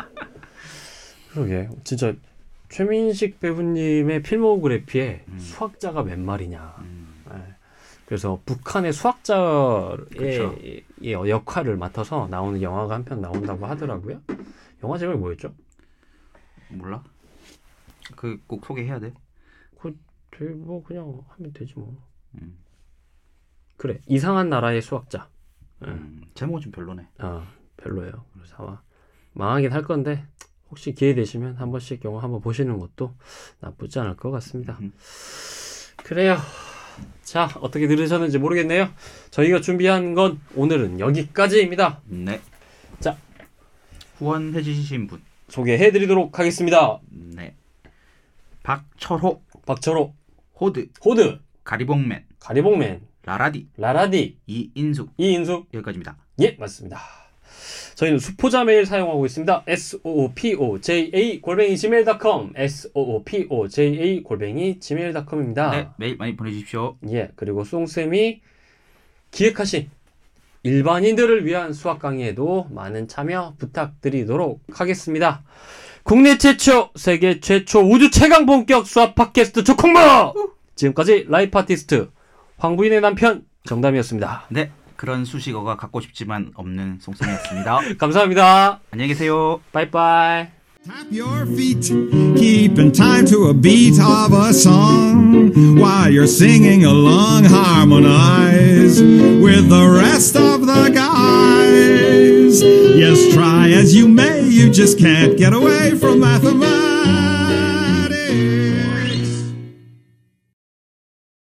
그러게 진짜 최민식 배우님의 필모그래피에 음. 수학자가 몇 마리냐. 음. 예. 그래서 북한의 수학자의 그쵸. 이 역할을 맡아서 나오는 영화가 한 편 나온다고 하더라고요. 영화 제목이 뭐였죠? 몰라? 그 꼭 소개해야 돼? 되게 뭐 그냥 하면 되지 뭐. 음. 그래 이상한 나라의 수학자. 예. 음. 제목은 좀 별로네. 아 별로예요. 그래서 아마 망하긴 할 건데 혹시 기회 되시면 한 번씩 영화 한번 보시는 것도 나쁘지 않을 것 같습니다. 음. 그래요. 자 어떻게 들으셨는지 모르겠네요. 저희가 준비한 건 오늘은 여기까지입니다. 네. 자 후원해 주신 분. 소개해드리도록 하겠습니다. 네. 박철호, 박철호, 호드, 호드, 가리봉맨, 가리봉맨, 라라디, 라라디, 이인숙 이인숙. 여기까지입니다. 예 맞습니다. 저희는 수포자 메일 사용하고 있습니다. 에스오오피오제이에이 골뱅이 지메일 닷컴 에스오오피오제이에이 골뱅이 지메일 닷컴입니다. 네, 메일 많이 보내주십시오. 예, 그리고 송쌤이 기획하신 일반인들을 위한 수학 강의에도 많은 참여 부탁드리도록 하겠습니다. 국내 최초, 세계 최초, 우주 최강 본격 수학 팟캐스트 조콩모! 지금까지 라이프 아티스트 황부인의 남편 정담이었습니다. 네, 그런 수식어가 갖고 싶지만 없는 송쌤이었습니다. 감사합니다. 안녕히 계세요. 빠이빠이. Tap your feet, keeping time to a beat of a song while you're singing along. Harmonize with the rest of the guys. Yes, try as you may, you just can't get away from mathematics.